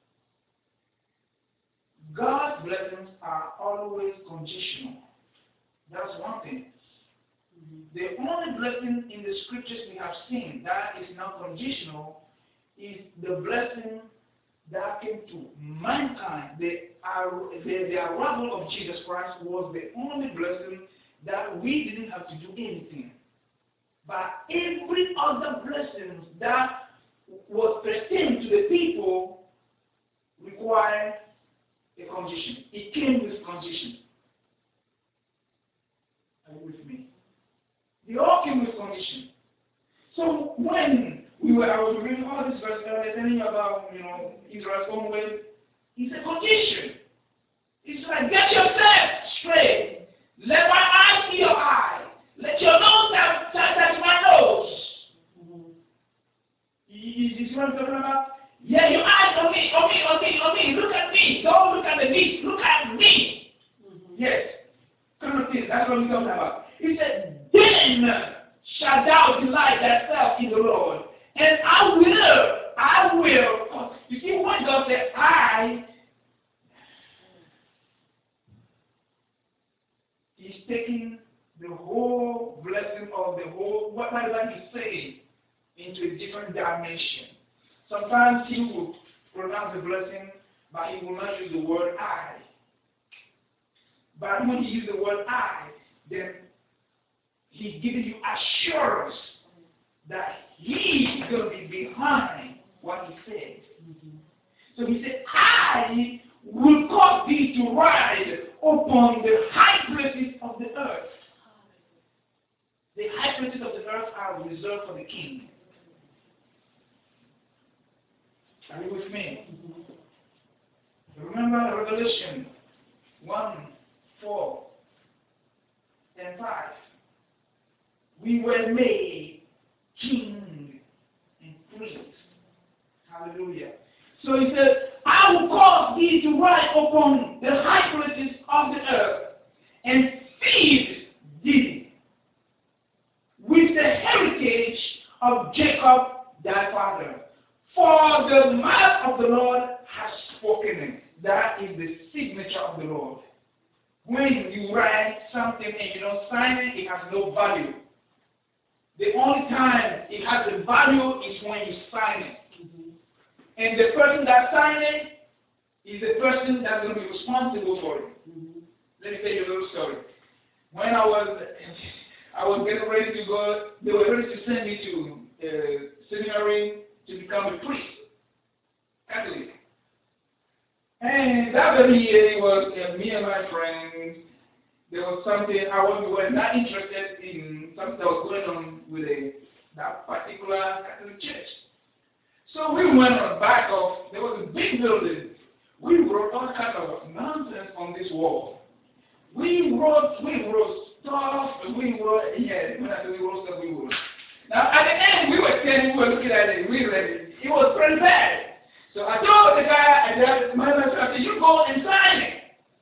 God's blessings are always conditional. That's one thing. The only blessing in the scriptures we have seen that is not conditional is the blessing that came to mankind. The arrival of Jesus Christ was the only blessing that we didn't have to do anything. But every other blessing that was pertained to the people required a condition. It came with condition. Are you with me? They all came with condition. So when I was reading all this verse earlier, telling you about, Israel's own way, it's a condition. It's like, get yourself straight. Let my eye see your eye. Let your nose touch my nose. You see what I'm talking about? Yeah, your eyes on me. Look at me. Don't look at the beast. Look at me. Yes. Kind of thing. That's what we're talking about. He said, then shalt thou delight thyself in the Lord, and I will. You see, when God said, he's taking the whole blessing of the whole, whatever he's saying, into a different dimension. Sometimes he will pronounce the blessing, but he will not use the word I. But when he uses the word I, then he's giving you assurance that he is going to be behind what he said. So he said, I will cause thee to ride upon the high places of the earth. The high places of the earth are reserved for the king. Are you with me? Remember Revelation 1, 4, and 5. We were made king and priest. Hallelujah. So he said, I will cause thee to ride upon the high places of the earth and feed thee with the heritage of Jacob thy father. For the mouth of the Lord has spoken it. That is the signature of the Lord. When you write something and you don't sign it, it has no value. The only time it has a value is when you sign it. And the person that signed it is the person that's going to be responsible for it. Let me tell you a little story. When I was getting ready to go, they were ready to send me to seminary to become a priest, Catholic. And that very year, it was me and my friends. There was something we were not interested in, something that was going on with that particular Catholic church. So we went on the back of, there was a big building. We wrote all kinds of nonsense on this wall. We wrote stuff, when I say we wrote stuff, we wrote. Now, at the end, we were looking at it, we read it. It was pretty bad. So I told the guy, I said, you go and sign it.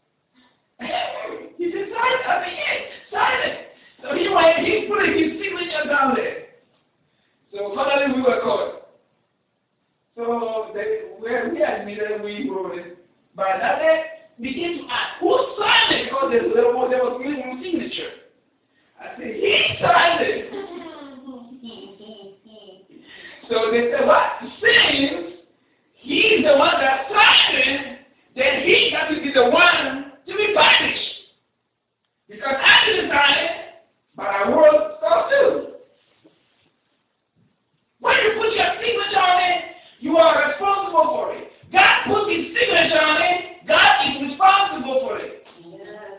He said, sign it. I said, yes, sign it. So he put his signature down there. So finally, we were caught. So we admitted we wrote it. But that day, began to ask, who signed it? Because there was really one signature. I said, he signed it. So they said, what? Since he's the one that signed it, then he got to be the one to be punished. Because I didn't sign it, but I wrote stuff too. When you put your signature on it, you are responsible for it. God put his signature on it, God is responsible for it. Yes,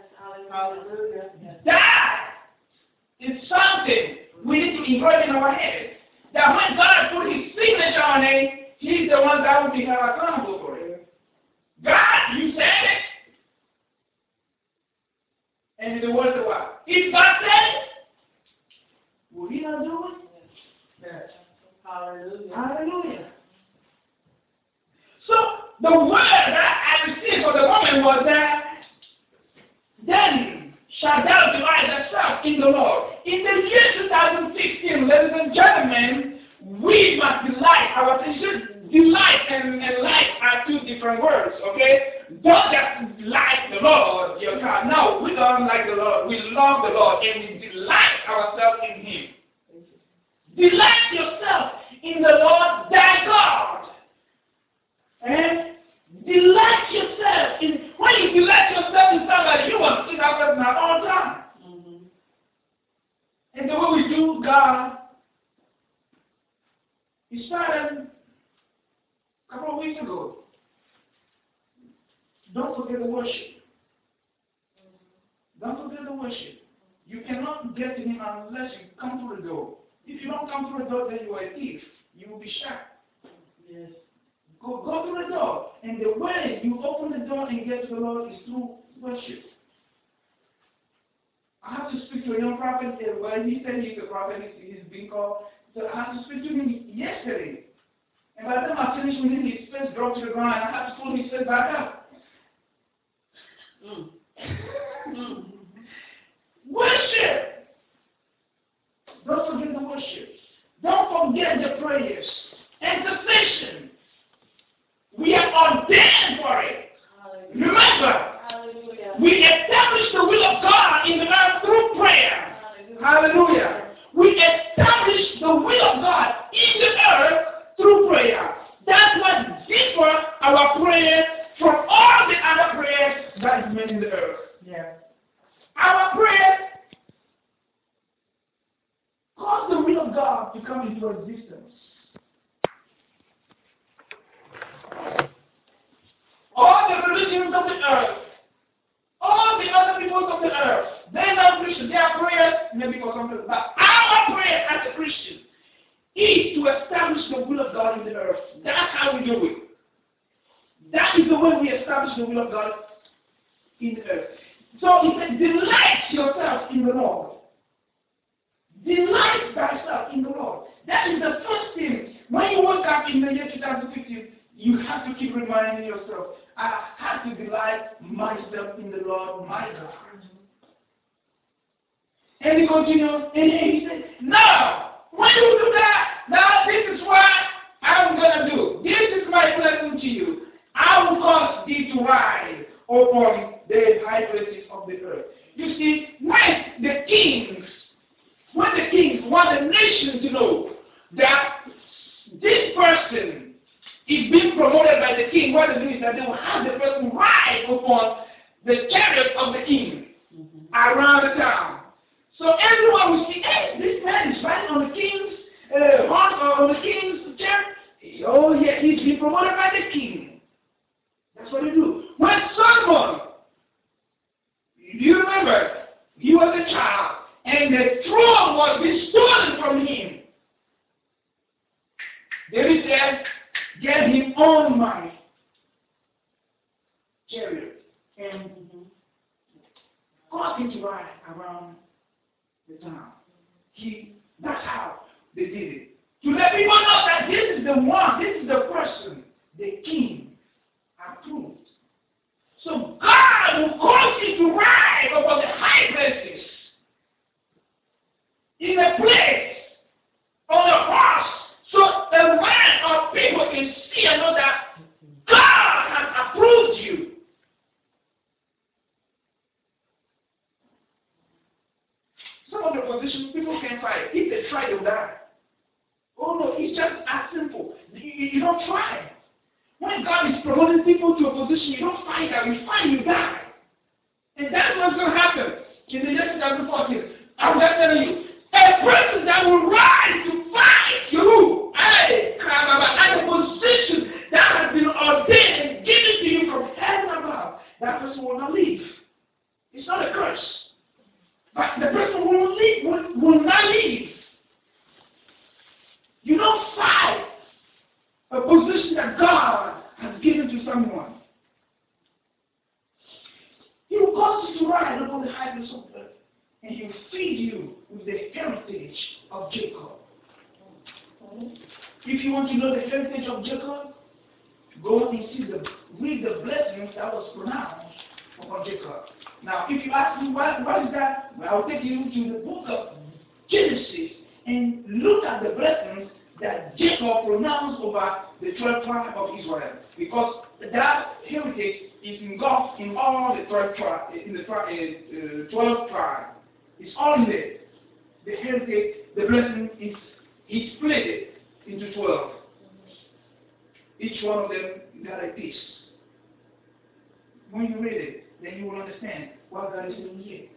hallelujah. That is something we need to engrave in our head. That that when God put his signature on it, he's the one that will be held accountable for it. God, you said it. And the word of what? If God said it, will he not do it? Yes. Hallelujah. Hallelujah. So the word that I received for the moment was that then shall thou delight thyself in the Lord. In the year 2016, ladies and gentlemen, we must delight ourselves. Delight and like are two different words, okay? Don't just like the Lord, your God. No, we don't like the Lord. We love the Lord and we delight ourselves in him. Delight yourself in the Lord thy God. And delight yourself in, when you delight yourself in somebody, you want to see that person at all times. Mm-hmm. And the way we do God, it started a couple of weeks ago. Don't forget the worship. Don't forget the worship. You cannot get to him unless you come through the door. If you don't come through the door, then you are a thief. You will be shot. Yes. Go through the door. And the way you open the door and get to the Lord is through worship. I have to speak to a young prophet. Well, he said he's a prophet. He's being called. So I have to speak to him yesterday. And by the time I finished with him, his face dropped to the ground. I have to pull his face back up. Worship. Don't forget the worship. Don't forget the prayers. Intercession. We are ordained for it. Hallelujah. Remember, hallelujah. We establish the will of God in the earth through prayer. Hallelujah. Hallelujah. We establish the will of God in the earth through prayer. That's what differs our prayer from all the other prayers that is made in the earth. Yeah. Our prayer cause the will of God to come into existence. All the religions of the earth, all the other peoples of the earth, they're not Christians. Their prayers maybe for something, but our prayer as a Christian is to establish the will of God in the earth. That's how we do it. That is the way we establish the will of God in the earth. So it says, delight yourself in the Lord. Delight thyself in the Lord. That is the first thing. When you wake up in the year 2015, you have to keep reminding yourself, I have to delight myself in the Lord, my God. And he continues, and he says, now, when you do that, now this is what I'm going to do. This is my blessing to you. I will cause thee to ride upon the high places of the earth. You see, when the kings want the nation to know that this person is being promoted by the king, what they do is that they will have the person ride upon the chariot of the king around the town. So everyone will see, hey, this man is riding on the king's chariot. Oh yeah, he's being promoted by the king. That's what they do. When Solomon, you remember, he was a child, and the throne was being stolen from him. David said, get him on my chariot and cause him to ride around the town. That's how they did it. To let people know that this is the one, this is the person, the king approved. So God will cause you to ride over the high places, in a place, on a horse, so a man or people can see and know that God has approved you. Some of the positions people can't fight. If they try, they'll die. Oh no, it's just as simple. You don't try. When God is promoting people to a position, you don't fight that. You fight, you die. And that's what's going to happen in the year 2014. I'm just telling you, a person that will rise to fight you, at a position that has been ordained and given to you from heaven above, that person will not leave. It's not a curse. But the person will not leave. You know fight a position that God has given to someone. He will cause you to ride upon the high place of earth, and He will feed you with the heritage of Jacob. If you want to know the heritage of Jacob, go and read the blessings that was pronounced upon Jacob. Now, if you ask me what is that, I'll take you to the book of Genesis and look at the blessings that Jacob pronounced over the 12 tribes of Israel, because that heritage is engulfed in all the 12 tribes. It's all in there. The heritage, the blessing is split into 12. Each one of them got a piece. When you read it, then you will understand what God is doing here.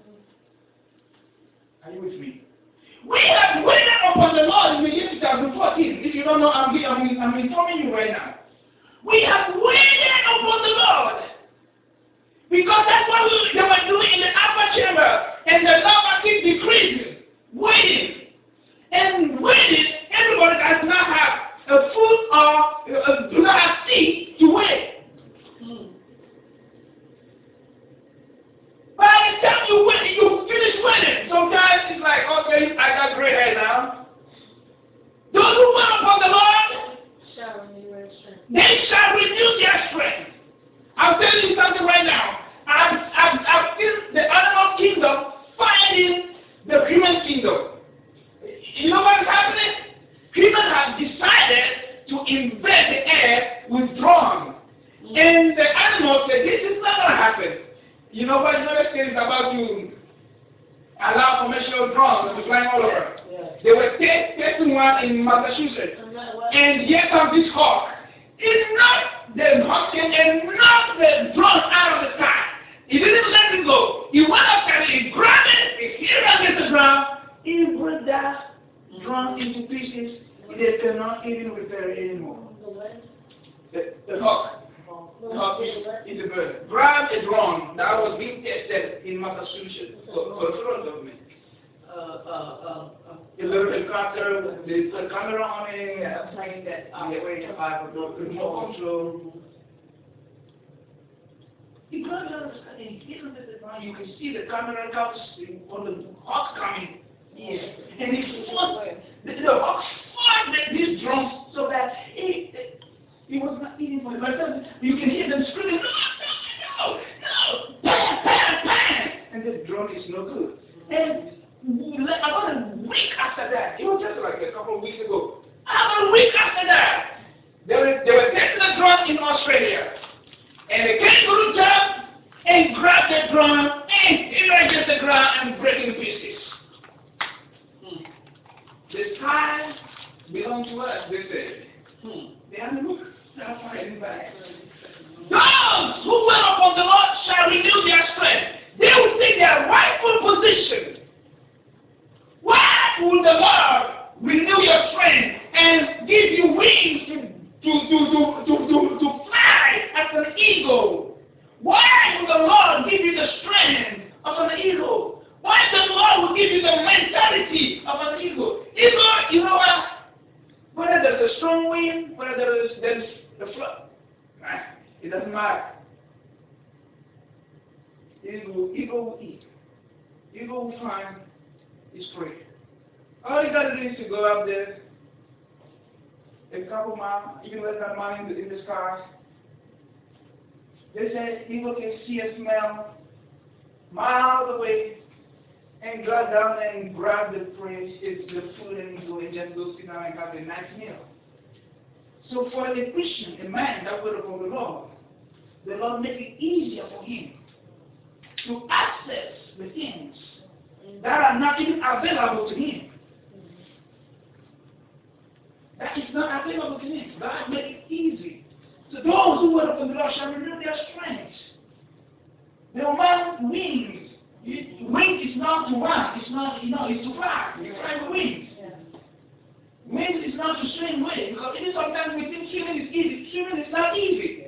Are you with me? We have waited upon the Lord in the year 2014. If you don't know, I'm informing you right now. We have waited upon the Lord. Because that's what they were doing in the upper chamber. And the number keeps decreasing. Waiting. And waiting, everybody does not have a food or do not have seed to wait. By the time you finish waiting, sometimes it's like, okay, I got gray hair now. Those who wait upon the Lord, they shall renew their strength. I'll tell you something right now. I've seen the animal kingdom fighting the human kingdom. You know what is happening? Humans have decided to invade the air with drones. And the animals say, this is not going to happen. You know what? United States is about to allow commercial drones to fly all over. Yeah. They were testing one in Massachusetts. And yet on this hawk, it's not the hawking and not the drone out of the sky. He didn't let it go. He went up and he grabbed it, he hit it against the ground, he broke that drone into pieces. They cannot even repair it anymore. The hawk. The hawk is a bird. Grab a drone that was being tested in Massachusetts for the federal government. A little helicopter with the camera on it, a plane that operates by remote control. He grabbed it out of the sky and hit him with the drone. You can see the camera comes on the hawk coming. Yeah. And he fought, the hawk fought these drones so that he was not eating for the person. You can hear them screaming, no, bam, bam, bam. And this drone is no good. And about a week after that, it was just like a couple of weeks ago. About a week after that, they were testing the drone in Australia. And the kangaroo jumped and grabbed the drone and hit it against the ground and break it in pieces. The sky belongs to us, they said. The animals are fighting back. Those who wait upon the Lord shall renew their strength. They will take their rightful position. Why will the Lord renew your strength and give you wings to fly as an eagle? Why will the Lord give you the strength of an eagle? Why the Lord will give you the mentality of an eagle? Eagle, you know what? Whether there's a strong wind, whether there's the flood, it doesn't matter. Eagle will eat. Eagle will find his prey. All you got to do is to go up there, a couple miles, even less than a mile in the sky. They say eagle can see and smell miles away and go down and grab the prey, it's the food, and go and just go sit down and have a nice meal. So for a Christian, a man that waits upon the Lord makes it easier for him to access the things that are not even available to him. That is not available to him. God makes it easy. So those who wait upon the Lord shall renew their strength. They will mount wings. Wings is not to run. It's not, it's to fly. You fly with wings. Wings is not to swim with. Because even sometimes we think swimming is easy. Swimming is not easy.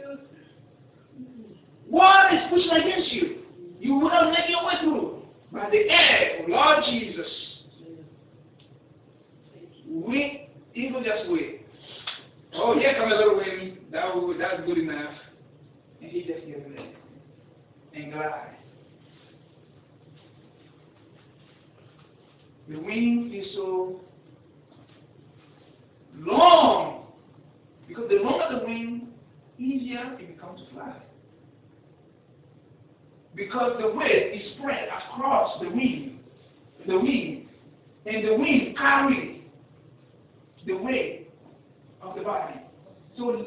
Water is pushing against you. You will not make your way through. By the air, Lord Jesus. He will just wait. Oh, here come a little wind. That's good enough. And he just gets it and glide. The wing is so long because the longer the wing, easier it becomes to fly. Because the weight is spread across the wing, and the wing carries the weight of the body. So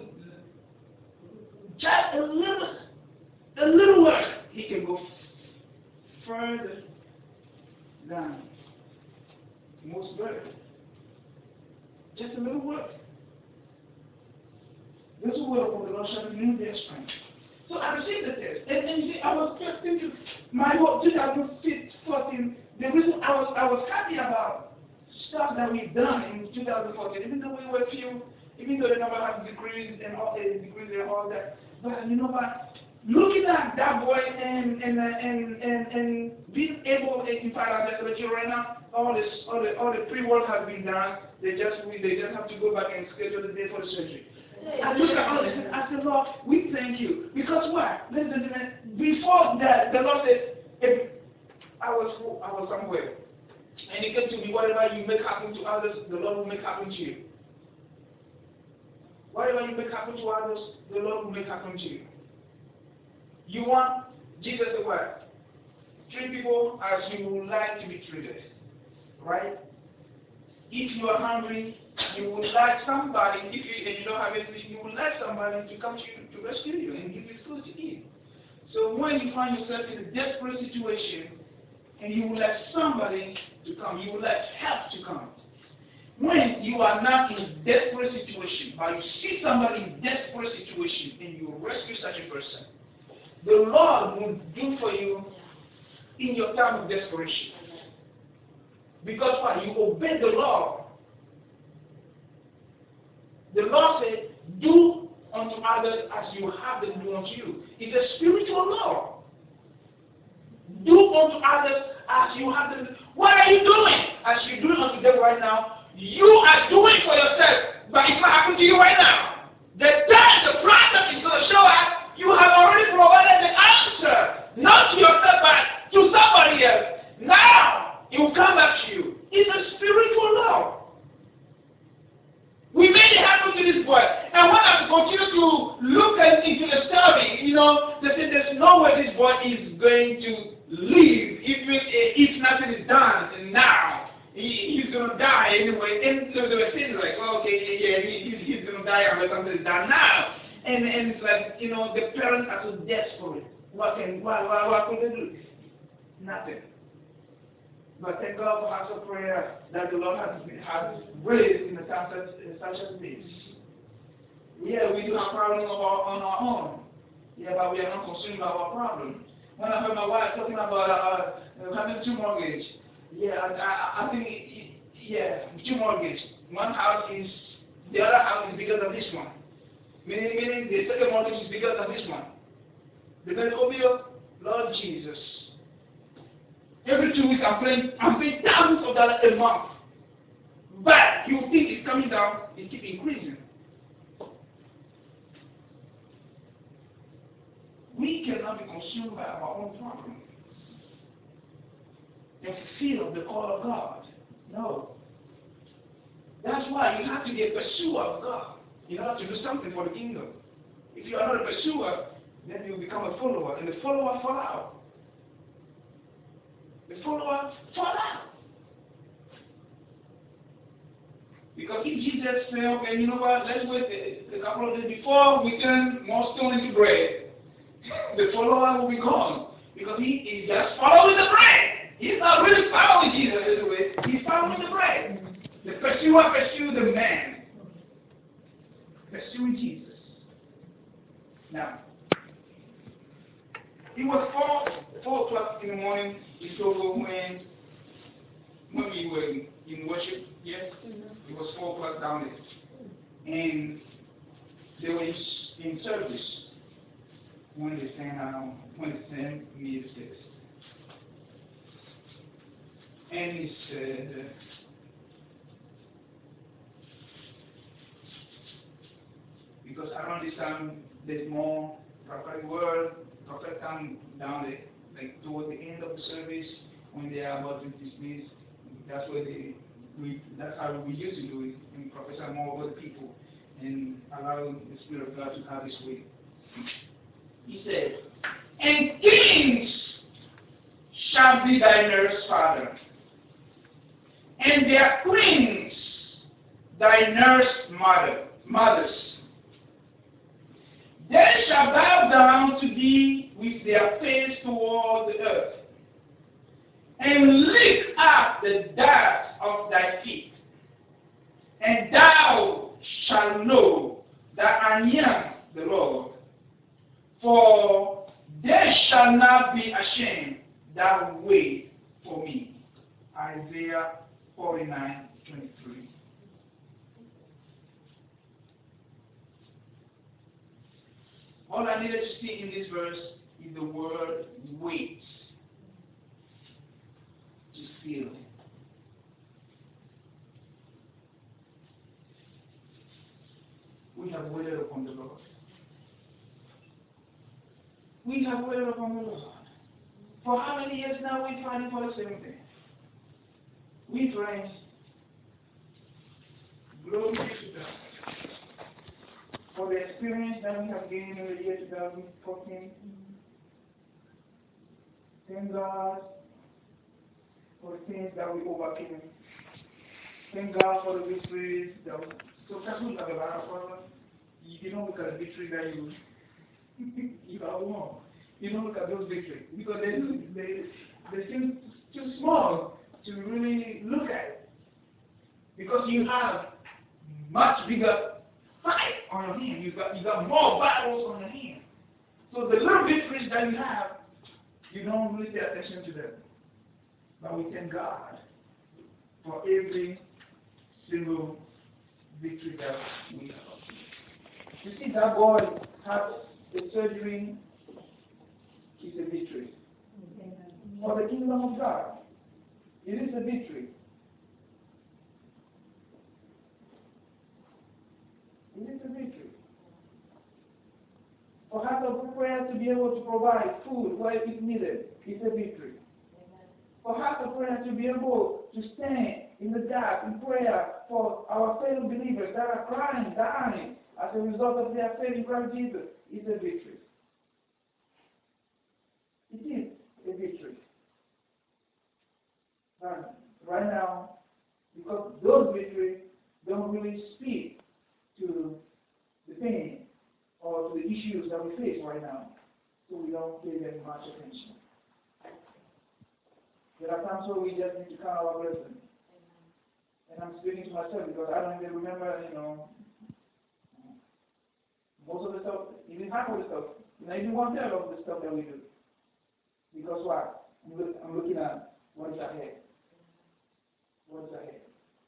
just a little work, he can go further down. Most birds. Just a little work. This word of the Lord shall renew their strength. So I received the test. And you see, I was just thinking, my whole 2014, the reason I was happy about stuff that we've done in 2014, even though we were few, even though the number has decreased and all that. But you know what? Looking at that boy and being able, in fact, I'm just let you right now, all the pre-work has been done. They just have to go back and schedule the day for the surgery. I look at all this and I said, Lord, we thank you. Because what? Ladies and gentlemen, before that, the Lord said, if I was somewhere, and He came to me, whatever you make happen to others, the Lord will make happen to you. Whatever you make happen to others, the Lord will make happen to you. You want Jesus to what? Treat people as you would like to be treated. Right? If you are hungry, you would like somebody, and you don't have anything, you would like somebody to come to you to rescue you and give you food to eat. So when you find yourself in a desperate situation, and you would like somebody to come, you would like help to come. When you are not in a desperate situation, but you see somebody in a desperate situation, and you rescue such a person, the Lord will do for you in your time of desperation. Because why? You obey the law. The law said, do unto others as you have them do unto you. It's a spiritual law. Do unto others as you have them. What are you doing? As you're doing unto them right now, you are doing for yourself, but it's not happening to you right now. The time the problem is going to show up, you have already provided the answer, not to yourself, but to somebody else. Now, it will come back to you. It's a spiritual law. We made it happen to this boy. And when I continue to look into the story, they say there's no way this boy is going to live if nothing is done now. He's going to die anyway. And so they were saying like, okay, yeah, he's going to die unless something is done now. And it's like, the parents are so desperate. What can they do? Nothing. But thank God for house of prayer that the Lord has raised in the time such as this. Yeah, we do have problems on our own. Yeah, but we are not consumed by our problem. When I heard my wife talking about having two mortgages, yeah, I think, two mortgages. One house the other house is bigger than this one. Meaning the second mortgage is bigger than this one. The medical bill, Lord Jesus. Every 2 weeks I'm paying thousands of dollars a month. But you think it's coming down, it keeps increasing. We cannot be consumed by our own problem and fulfill the call of God. No. That's why you have to be a pursuer of God in order to do something for the kingdom. If you are not a pursuer, then you become a follower, and the follower fall out. The follower fall out. Because if Jesus said, okay, you know what, let's wait a couple of days before we turn more stone into bread, the follower will be gone. Because he is just following the bread. He's not really following Jesus anyway. He's following the bread. The pursuer pursues the man. Pursuing Jesus. Now, it was 4 o'clock in the morning. It's over when we were in worship. Yes, it was 4 o'clock down there, and they were in service when they sang me the text, and he said, because around this time there's more prophetic word. Prophet come down like toward the end of the service when they are about to dismiss. That's where that's how we used to do it. We prophesy more over the people and allow the Spirit of God to have His way. He said, "And kings shall be thy nurse father, and their queens thy nurse mothers. They shall bow down to thee with their face toward the earth, and lick up the dust of thy feet. And thou shalt know that I am the Lord, for they shall not be ashamed that wait for me." Isaiah 49:23. All I needed to see in this verse is the word wait. To feel. We have waited upon the Lord. We have waited upon the Lord. For how many years now we fighting for the same thing? We friends. Glory be to God. For the experience that we have gained in the year 2014. Thank God for the things that we overcame. Thank God for the victories that we... So that's what we have a lot of problems. You don't look at the victory that you have won. You don't look at those victories because they seem too small to really look at. Because you have much bigger fight on your hand. You got more battles on your hand. So the little victories that you have, you don't really pay attention to them. But we thank God for every single victory that we have. You see, that boy had a surgery, is a victory. For the kingdom of God, it is a victory. It is a victory. For house of prayer to be able to provide food where it's needed, it's a victory. For house of prayer to be able to stand in the dark in prayer for our fellow believers that are crying, dying as a result of their faith in Christ Jesus, it's a victory. It is a victory. And right now, because those victories don't really speak to the pain or to the issues that we face right now, so we don't pay them much attention. There are times where we just need to count our blessings. And I'm speaking to myself because I don't even remember, most of the stuff, even half of the stuff, even 1/3 of the stuff that we do. Because what? I'm looking at what is ahead. What is ahead?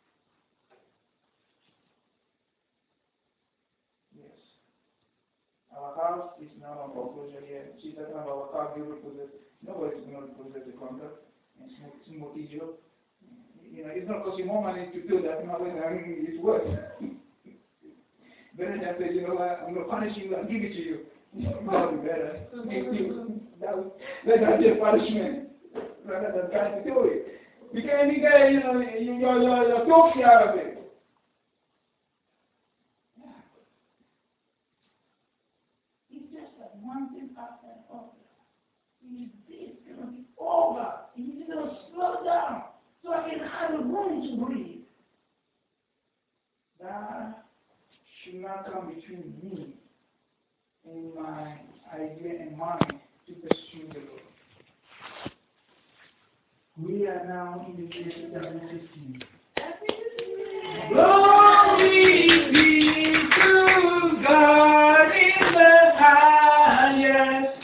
Yes. Our house is not on foreclosure yet. She's talking about our car being repossessed. Nobody's going to repossess the contract and smoky Joe. It's not costing more money to do that. It's worse. Better than say, you know what, I'm going to punish you and give it to you. That would be better. Let that be a punishment rather than trying to do it. Because you get, your trophy out of it. Yeah. It's just like one thing after another. It's going to be over. It's going to slow down so I can have a room to breathe. That should not come between me and my idea and mind to pursue the Lord. We are now in the year 2015. Glory be to God in the highest.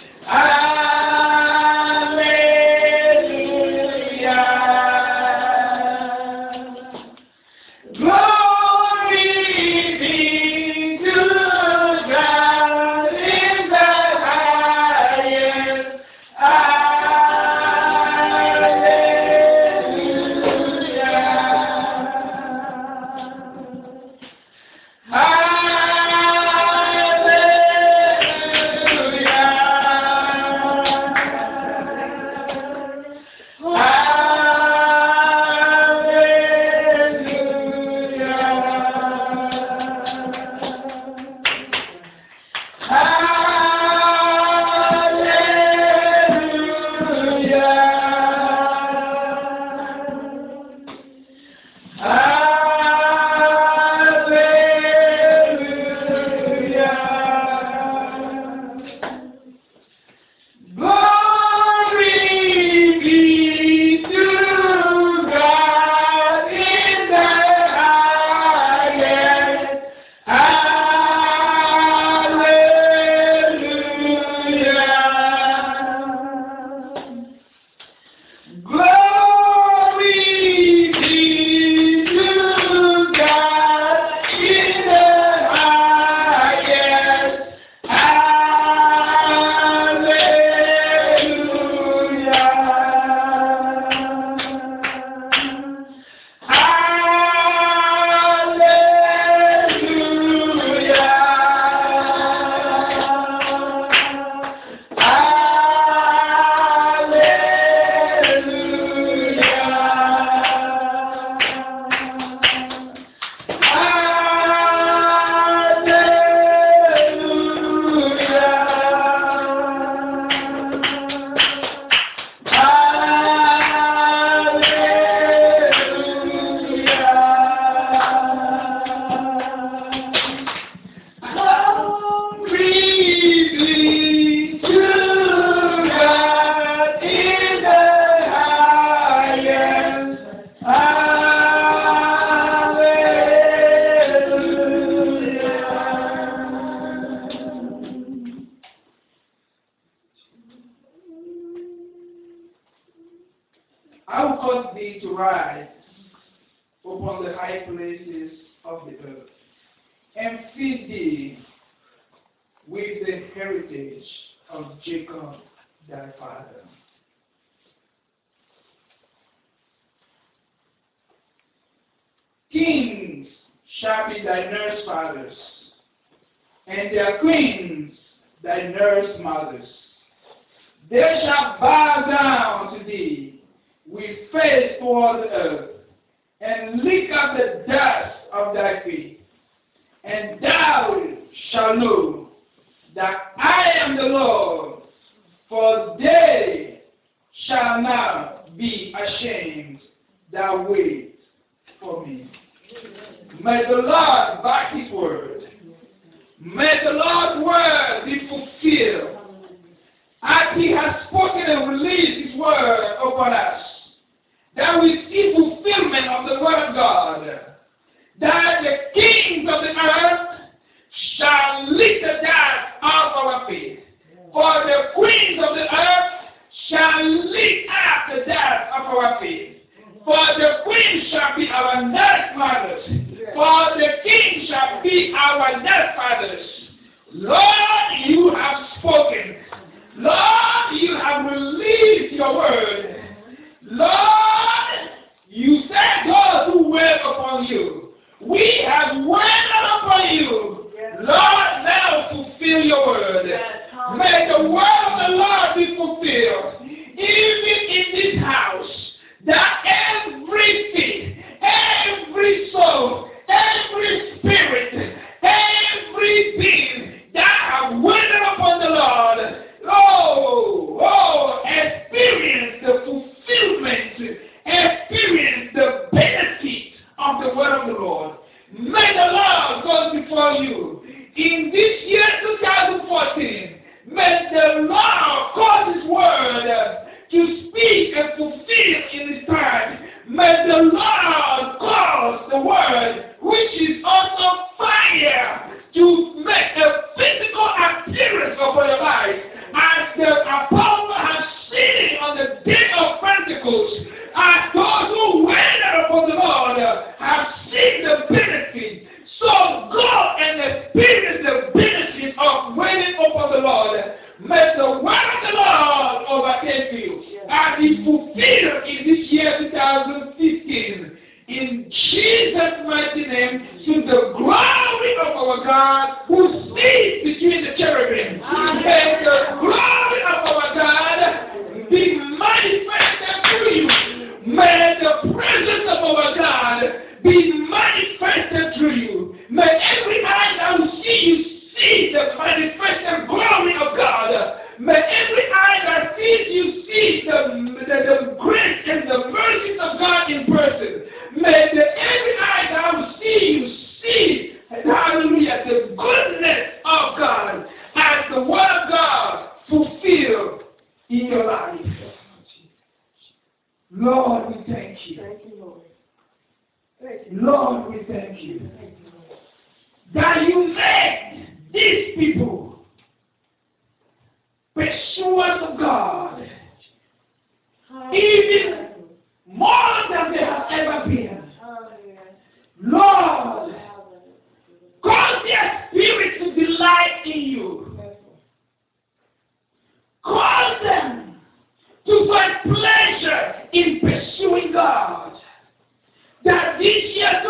thee to ride upon the high places of the earth, and feed thee with the heritage of Jacob thy father. Kings shall be thy nurse fathers, and their queens thy nurse mothers. They shall bow down to thee with face toward the earth, and lick up the dust of thy feet. And thou shalt know that I am the Lord, for they shall not be ashamed that wait for me. May the Lord back his word. May the Lord's word be fulfilled as he has spoken and released his word upon us, that we see fulfillment of the word of God, that the kings of the earth shall lick the dust off our feet, for the queens of the earth shall lick up the dust of our feet, for the queens shall be our nurse mothers, for the king shall be our nurse fathers. Lord, you have spoken. Lord, you have released your word. Lord, you said those who wait upon you. We have waited upon you. Lord, now fulfill your word. May the word of the Lord be fulfilled. Even in this house, that every feet, every soul, every spirit, every being that have waited upon the Lord, experience the fulfillment, experience the benefit of the word of the Lord. May the Lord go before you. In this year 2014, may the Lord cause his word to speak and fulfill in his time. May the Lord cause the word, which is also fire, to make a physical appearance upon your life. As the apostle has seen on the day of Pentecost, as those who waited upon the Lord have seen the benefit. So go and experience the benefit of waiting upon the Lord. May the word of the Lord overtake you as he fulfilled in this year 2015. In Jesus' mighty name, to the glory of our God who sits between the cherubim. May the glory of our God be manifested through you. May the presence of our God be manifested through you. May every eye that will see you see the manifested glory of God. May every eye that sees you see the grace and the mercies of God in person. May every eye that will see you see, hallelujah, the goodness of God as the word of God fulfilled in your life. Lord, we thank you. Thank you, Lord. Thank you. Lord, we thank you. That you made these people pursuers of God, even more than they have ever been. Lord, cause their spirit to delight in you. Cause them to find pleasure in pursuing God. That this year,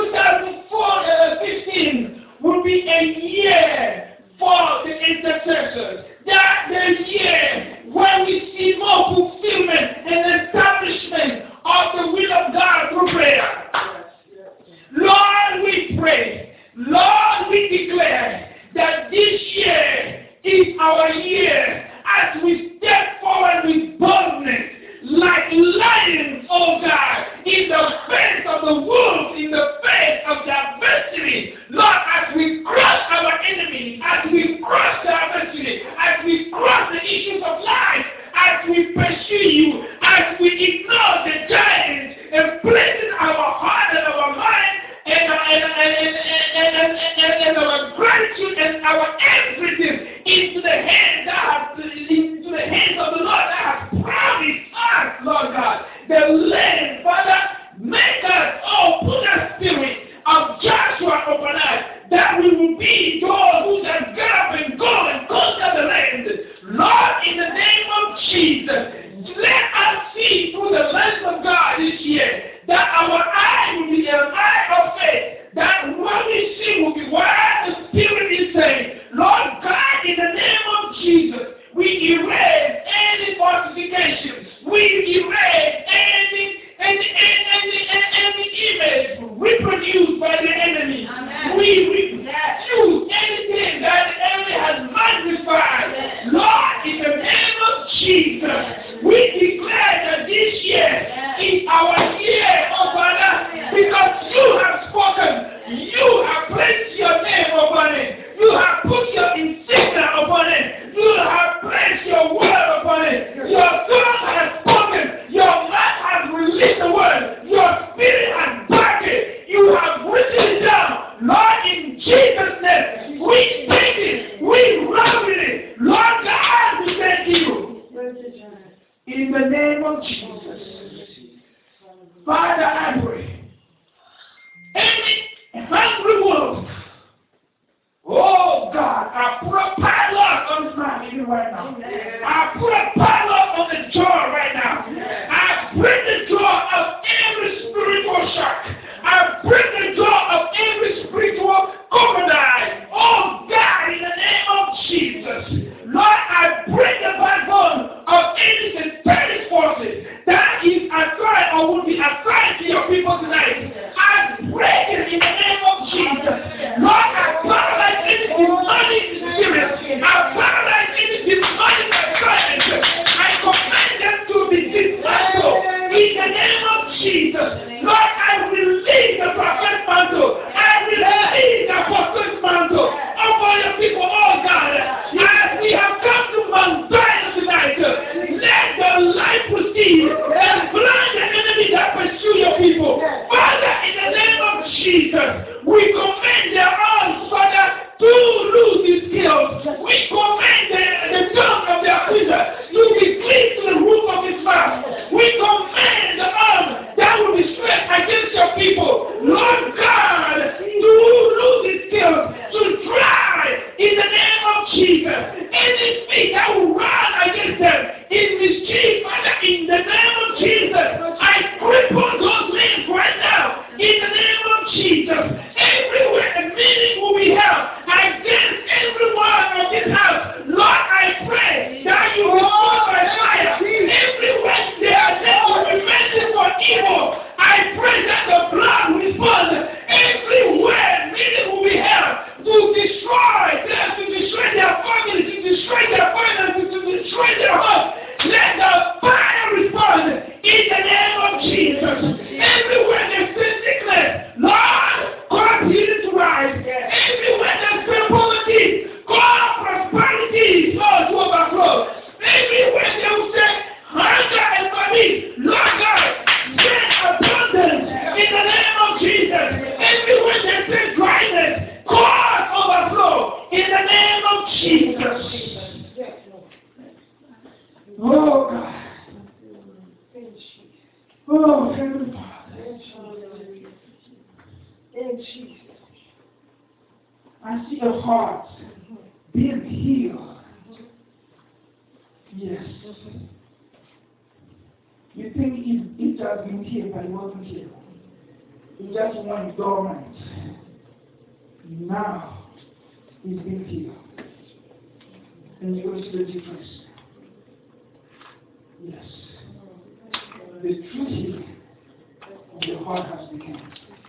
2015, will be a year for the intercessors. That the year when we see more fulfillment and establishment of the will of God through prayer. Lord, we pray. Lord, we declare that this year is our year as we step forward with boldness like lions, oh God, in the face of the wolves, in the face of the adversity. Lord, as we crush our enemies, as we crush the adversity, as will be those who shall get up and go and conquer the land. Lord, in the name of Jesus, let us see through the lens of God this year that our eye will be an eye of faith, that what we see will be what the Spirit is saying. Lord God, in the name of Jesus, we erase any falsification. We erase any image reproduced by the enemy. Amen. We refuse anything that the enemy has magnified. Yes. Lord, in the name of Jesus, we declare that this year is our year, oh Father, because you have spoken. You have placed your name upon it. You have put your insignia upon it. You have placed your word upon it. Your tongue has spoken. Your mouth has released the word. Your spirit has backed it. You have written it down. Lord, in Jesus' name, we take it. We run with it. Lord God, we thank you. In the name of Jesus. Father, I pray. Any hungry wolf, oh God, I put a padlock on his mouth even right now. I put a padlock on the jaw right now. I break the jaw of every spiritual shark. I break the jaw of every spiritual crocodile. Oh God, in the name of Jesus. Lord, I break the backbone of any satanic forces that is assigned or will be assigned to your people tonight. I break it in the name of Jesus. Lord, I paralyze any demonic spirit. I paralyze any demonic assignment. I command them to be dismantled in the name of Jesus. Lord, I release the prophetic mantle. I release the apostolic mantle over your people, oh God. As we have come to Mount Zion tonight, let the light proceed and blind the enemy that pursue your people. Father, in the name of Jesus, we command their arms, Father, to lose these skills. We command the tongue of the accuser to be cleaved to the roof of his mouth. We command the arm that will be stretched against your people, Lord God, to lose his skills, to dry in the name of Jesus. Any feet that will run against them in mischief, Father, in the name of Jesus, I cripple those limbs right now in the name of Jesus. Everywhere a meeting will be held against everyone of this house, Lord, I pray that you will fall by fire. Everywhere they are sent to prevent it for evil, I pray that the blood will respond. Everywhere meeting will be held to destroy them, to destroy their family, to destroy their finances, to destroy their homes. Let the fire respond in the name of Jesus. Everywhere there's been sickness, Lord, cause healing to rise. Everywhere there's been poverty, cause prosperity, Lord, to overflow. Everywhere they will say hunger and famine, Lord God, send abundance in the name of Jesus. Everywhere there's been dryness, cause overflow in the name of Jesus. Oh God. Oh Heavenly Father. In Jesus. I see a heart being healed. Yes. You think it has been healed, but it wasn't healed. It just went dormant. Now it's been healed. And you will see the difference. Yes. The true healing of your heart has begun.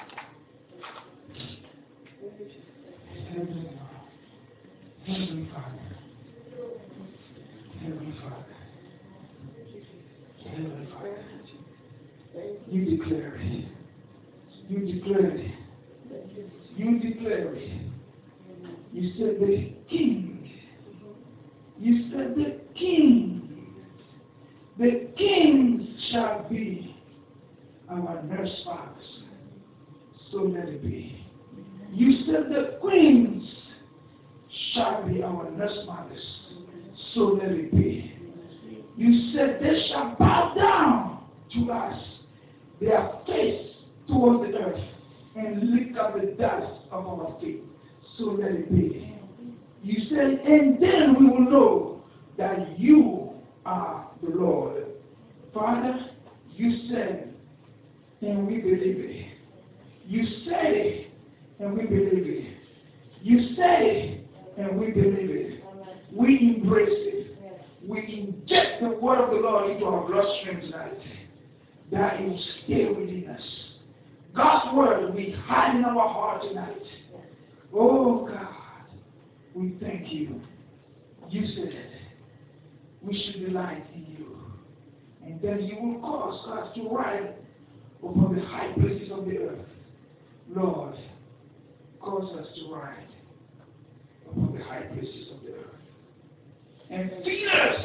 Heavenly Father. Heavenly Father. Heavenly Father. You declare it. You declare it. You declare it. You said the king. You said the king. The kings shall be our nurse fathers. So let it be. You said the queens shall be our nurse mothers. So let it be. You said they shall bow down to us, their face towards the earth, and lick up the dust of our feet. So let it be. You said, and then we will know that you are the Lord. Father, you said, and we believe it. You said it, and we believe it. You said it, and we believe it. We embrace it. We inject the word of the Lord into our bloodstream tonight, that it will stay within us. God's word we hide in our heart tonight. Oh God, we thank you. You said we should delight in you. And then you will cause us to ride upon the high places of the earth. Lord, cause us to ride upon the high places of the earth. And feed us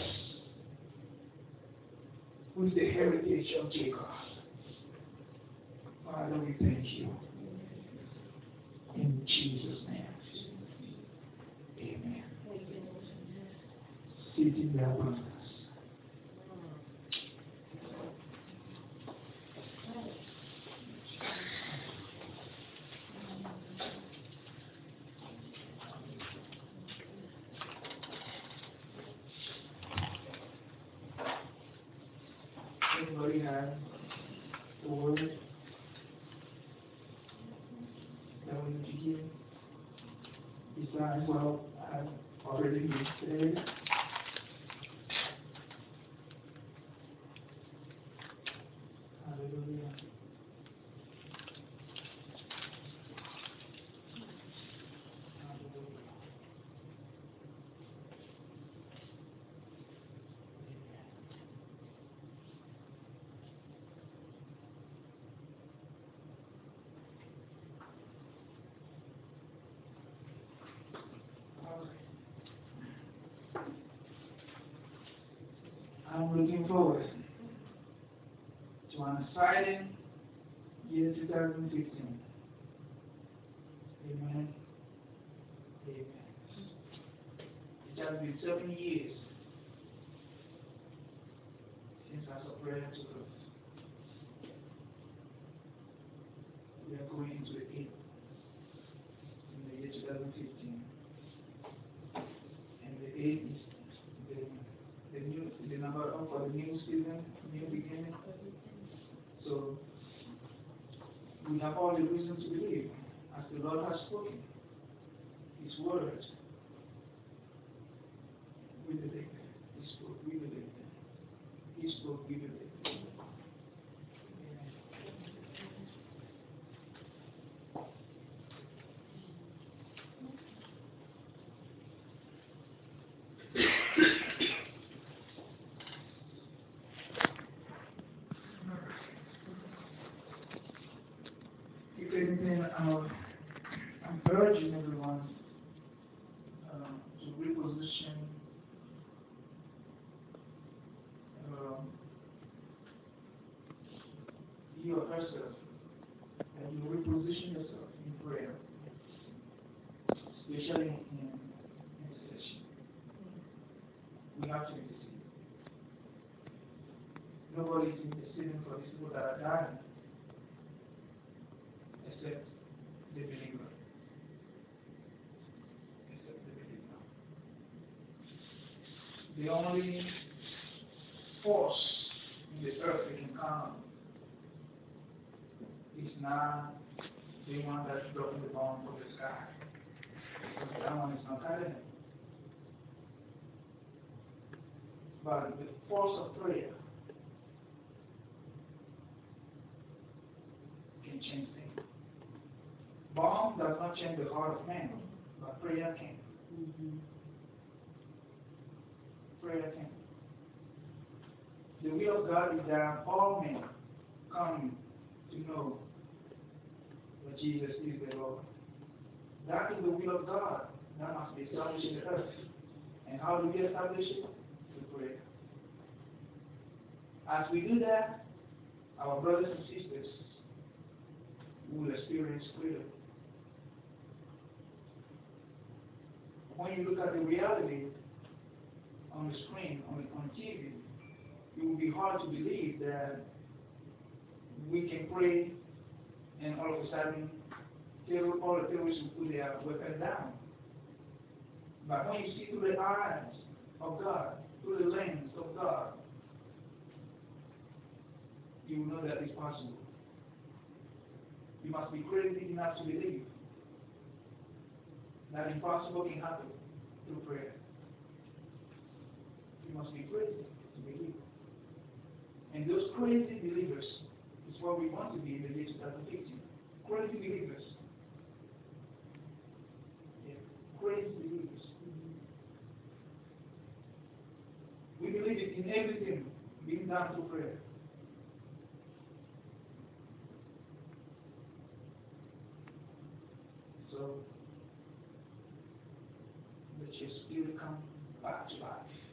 with the heritage of Jacob. Father, we thank you. In Jesus' name. Amen. Sit in their abundance. Anybody have the word that we need to hear? Besides what I've already been said. Hallelujah. I'm looking forward to an exciting year 2015. Amen. Amen. It has been 7 years since I saw prayer to earth. We are going into the 8th in the year 2015. And the 8th is the number of for the new season, new beginning. So we have all the reason to believe, as the Lord has spoken His word. We believe it. He spoke, we believe it. He spoke, we believe it. If anything, I'm urging everyone to reposition you or herself, and you reposition yourself in prayer, especially in intercession. We have to intercede. Nobody is interceding for these people that are dying except the believer. Except the believer. The only force in the earth we can count on is not the one that's dropping the bomb from the sky. Because that one is not cutting it. But the force of prayer can change things. Bomb does not change the heart of man, but prayer can. Prayer can. The will of God is that all men come to know that Jesus is the Lord. That is the will of God. That must be established in the earth. And how do we establish it? Through prayer. As we do that, our brothers and sisters will experience freedom. When you look at the reality on the screen, on TV, it will be hard to believe that we can pray and all of a sudden all the terrorists will put their weapon down. But when you see through the eyes of God, through the lens of God, you will know that it's possible. You must be crazy enough to believe that impossible can happen through prayer. You must be crazy to believe. And those crazy believers is what we want to be in the year 2015. Crazy believers. Yeah. Crazy believers. We believe it in everything being done through prayer. So, let your spirit come back to life.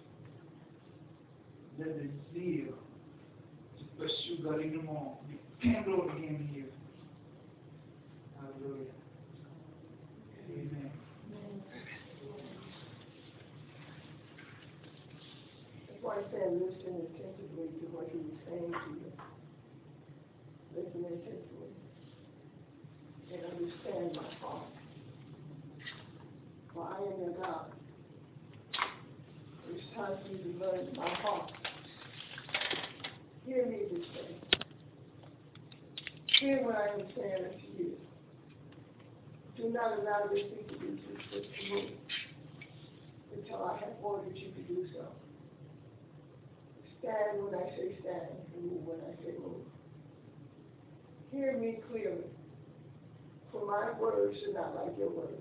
Let the zeal to pursue God even more be kindled again here. Hallelujah. Amen. That's why I said listen attentively to what he was saying to you. Listen attentively. And understand my heart. For I am your God. It's time for you to learn my heart. Hear me this day. Hear what I am saying unto you. Do not allow this thing to be too swift to move until I have ordered you to do so. Stand when I say stand, and move when I say move. Hear me clearly, for my words are not like your words.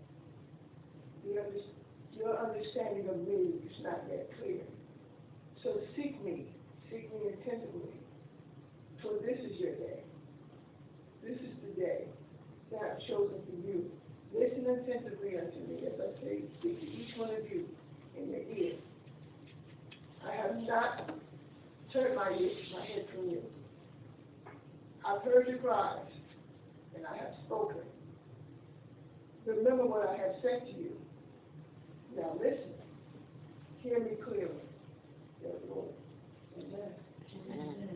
Your understanding of me is not yet clear. So seek me attentively, for this is your day. This is the day that I've chosen for you. Listen attentively unto me as I say, speak to each one of you in your ear. I have not turned my head from you. I've heard your cries, and I have spoken. Remember what I have said to you. Now listen. Hear me clearly. Yes, Lord. Amen. Amen.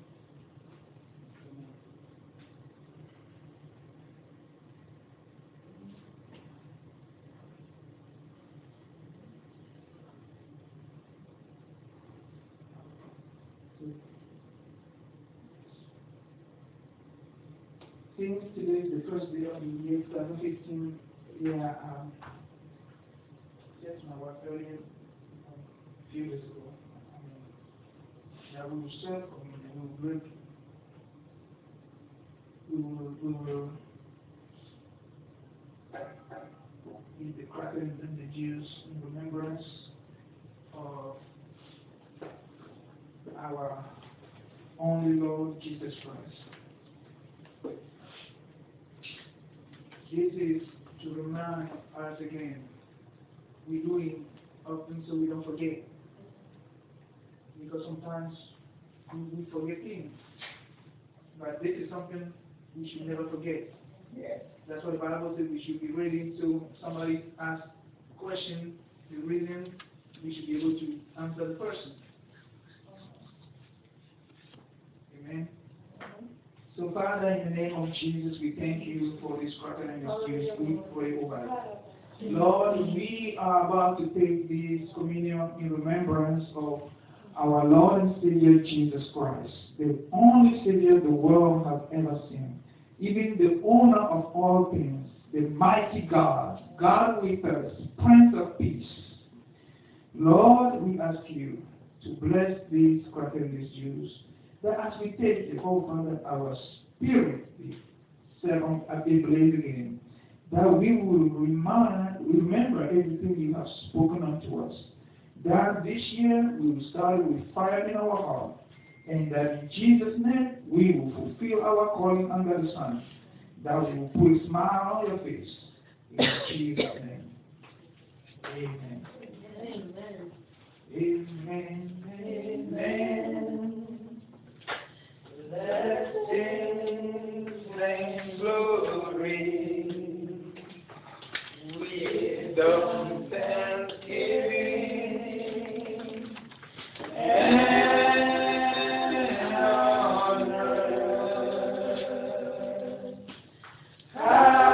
Since today is the first day of the year 2015, just my wife earlier, a few days ago, that we will serve communion, we will break, we will eat the crackers and the juice in remembrance of our only Lord Jesus Christ. This is to remind us again. We do it often so we don't forget. Because sometimes we forget things. But this is something we should never forget. Yes. That's what the Bible says we should be ready. So somebody asks a question, the reason, we should be able to answer the person. Amen. So Father, in the name of Jesus, we thank you for this cracker and this juice. We pray over it. Lord, we are about to take this communion in remembrance of our Lord and Savior Jesus Christ, the only Savior the world has ever seen, even the owner of all things, the mighty God, God with us, Prince of Peace. Lord, we ask you to bless this cracker and this juice, that as we take it, oh Father, our spirit be set on a big blaze again, that we will remember everything you have spoken unto us. That this year we will start with fire in our heart, and that in Jesus' name we will fulfill our calling under the sun. That we will put a smile on your face. In Jesus' name. Amen. Amen. Amen. Amen. Blessings and glory, wisdom, thanksgiving, and honor.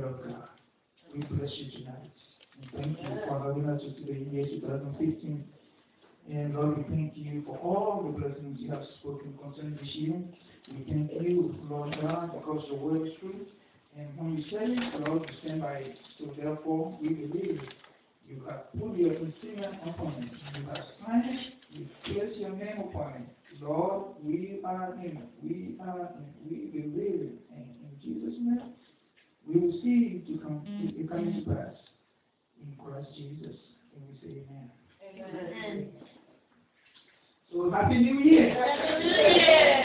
of God. We bless you tonight. And thank you for having us to the year 2015. And Lord, we thank you for all the blessings you have spoken concerning this year. We thank you, Lord God, because your word is true. And when you say it, Lord, you stand by it. So therefore, we believe you have put your insignia upon it. You have signed it. You place your name upon it. Lord, we are in it. We are in it. We believe it. And in Jesus' name, we will see it coming to pass. In Christ Jesus. And we say amen. Amen. So happy New Year! Happy New Year!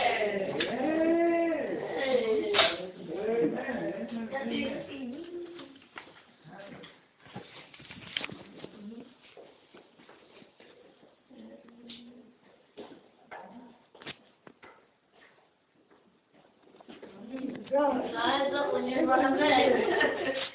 God. Eyes up when you're running back.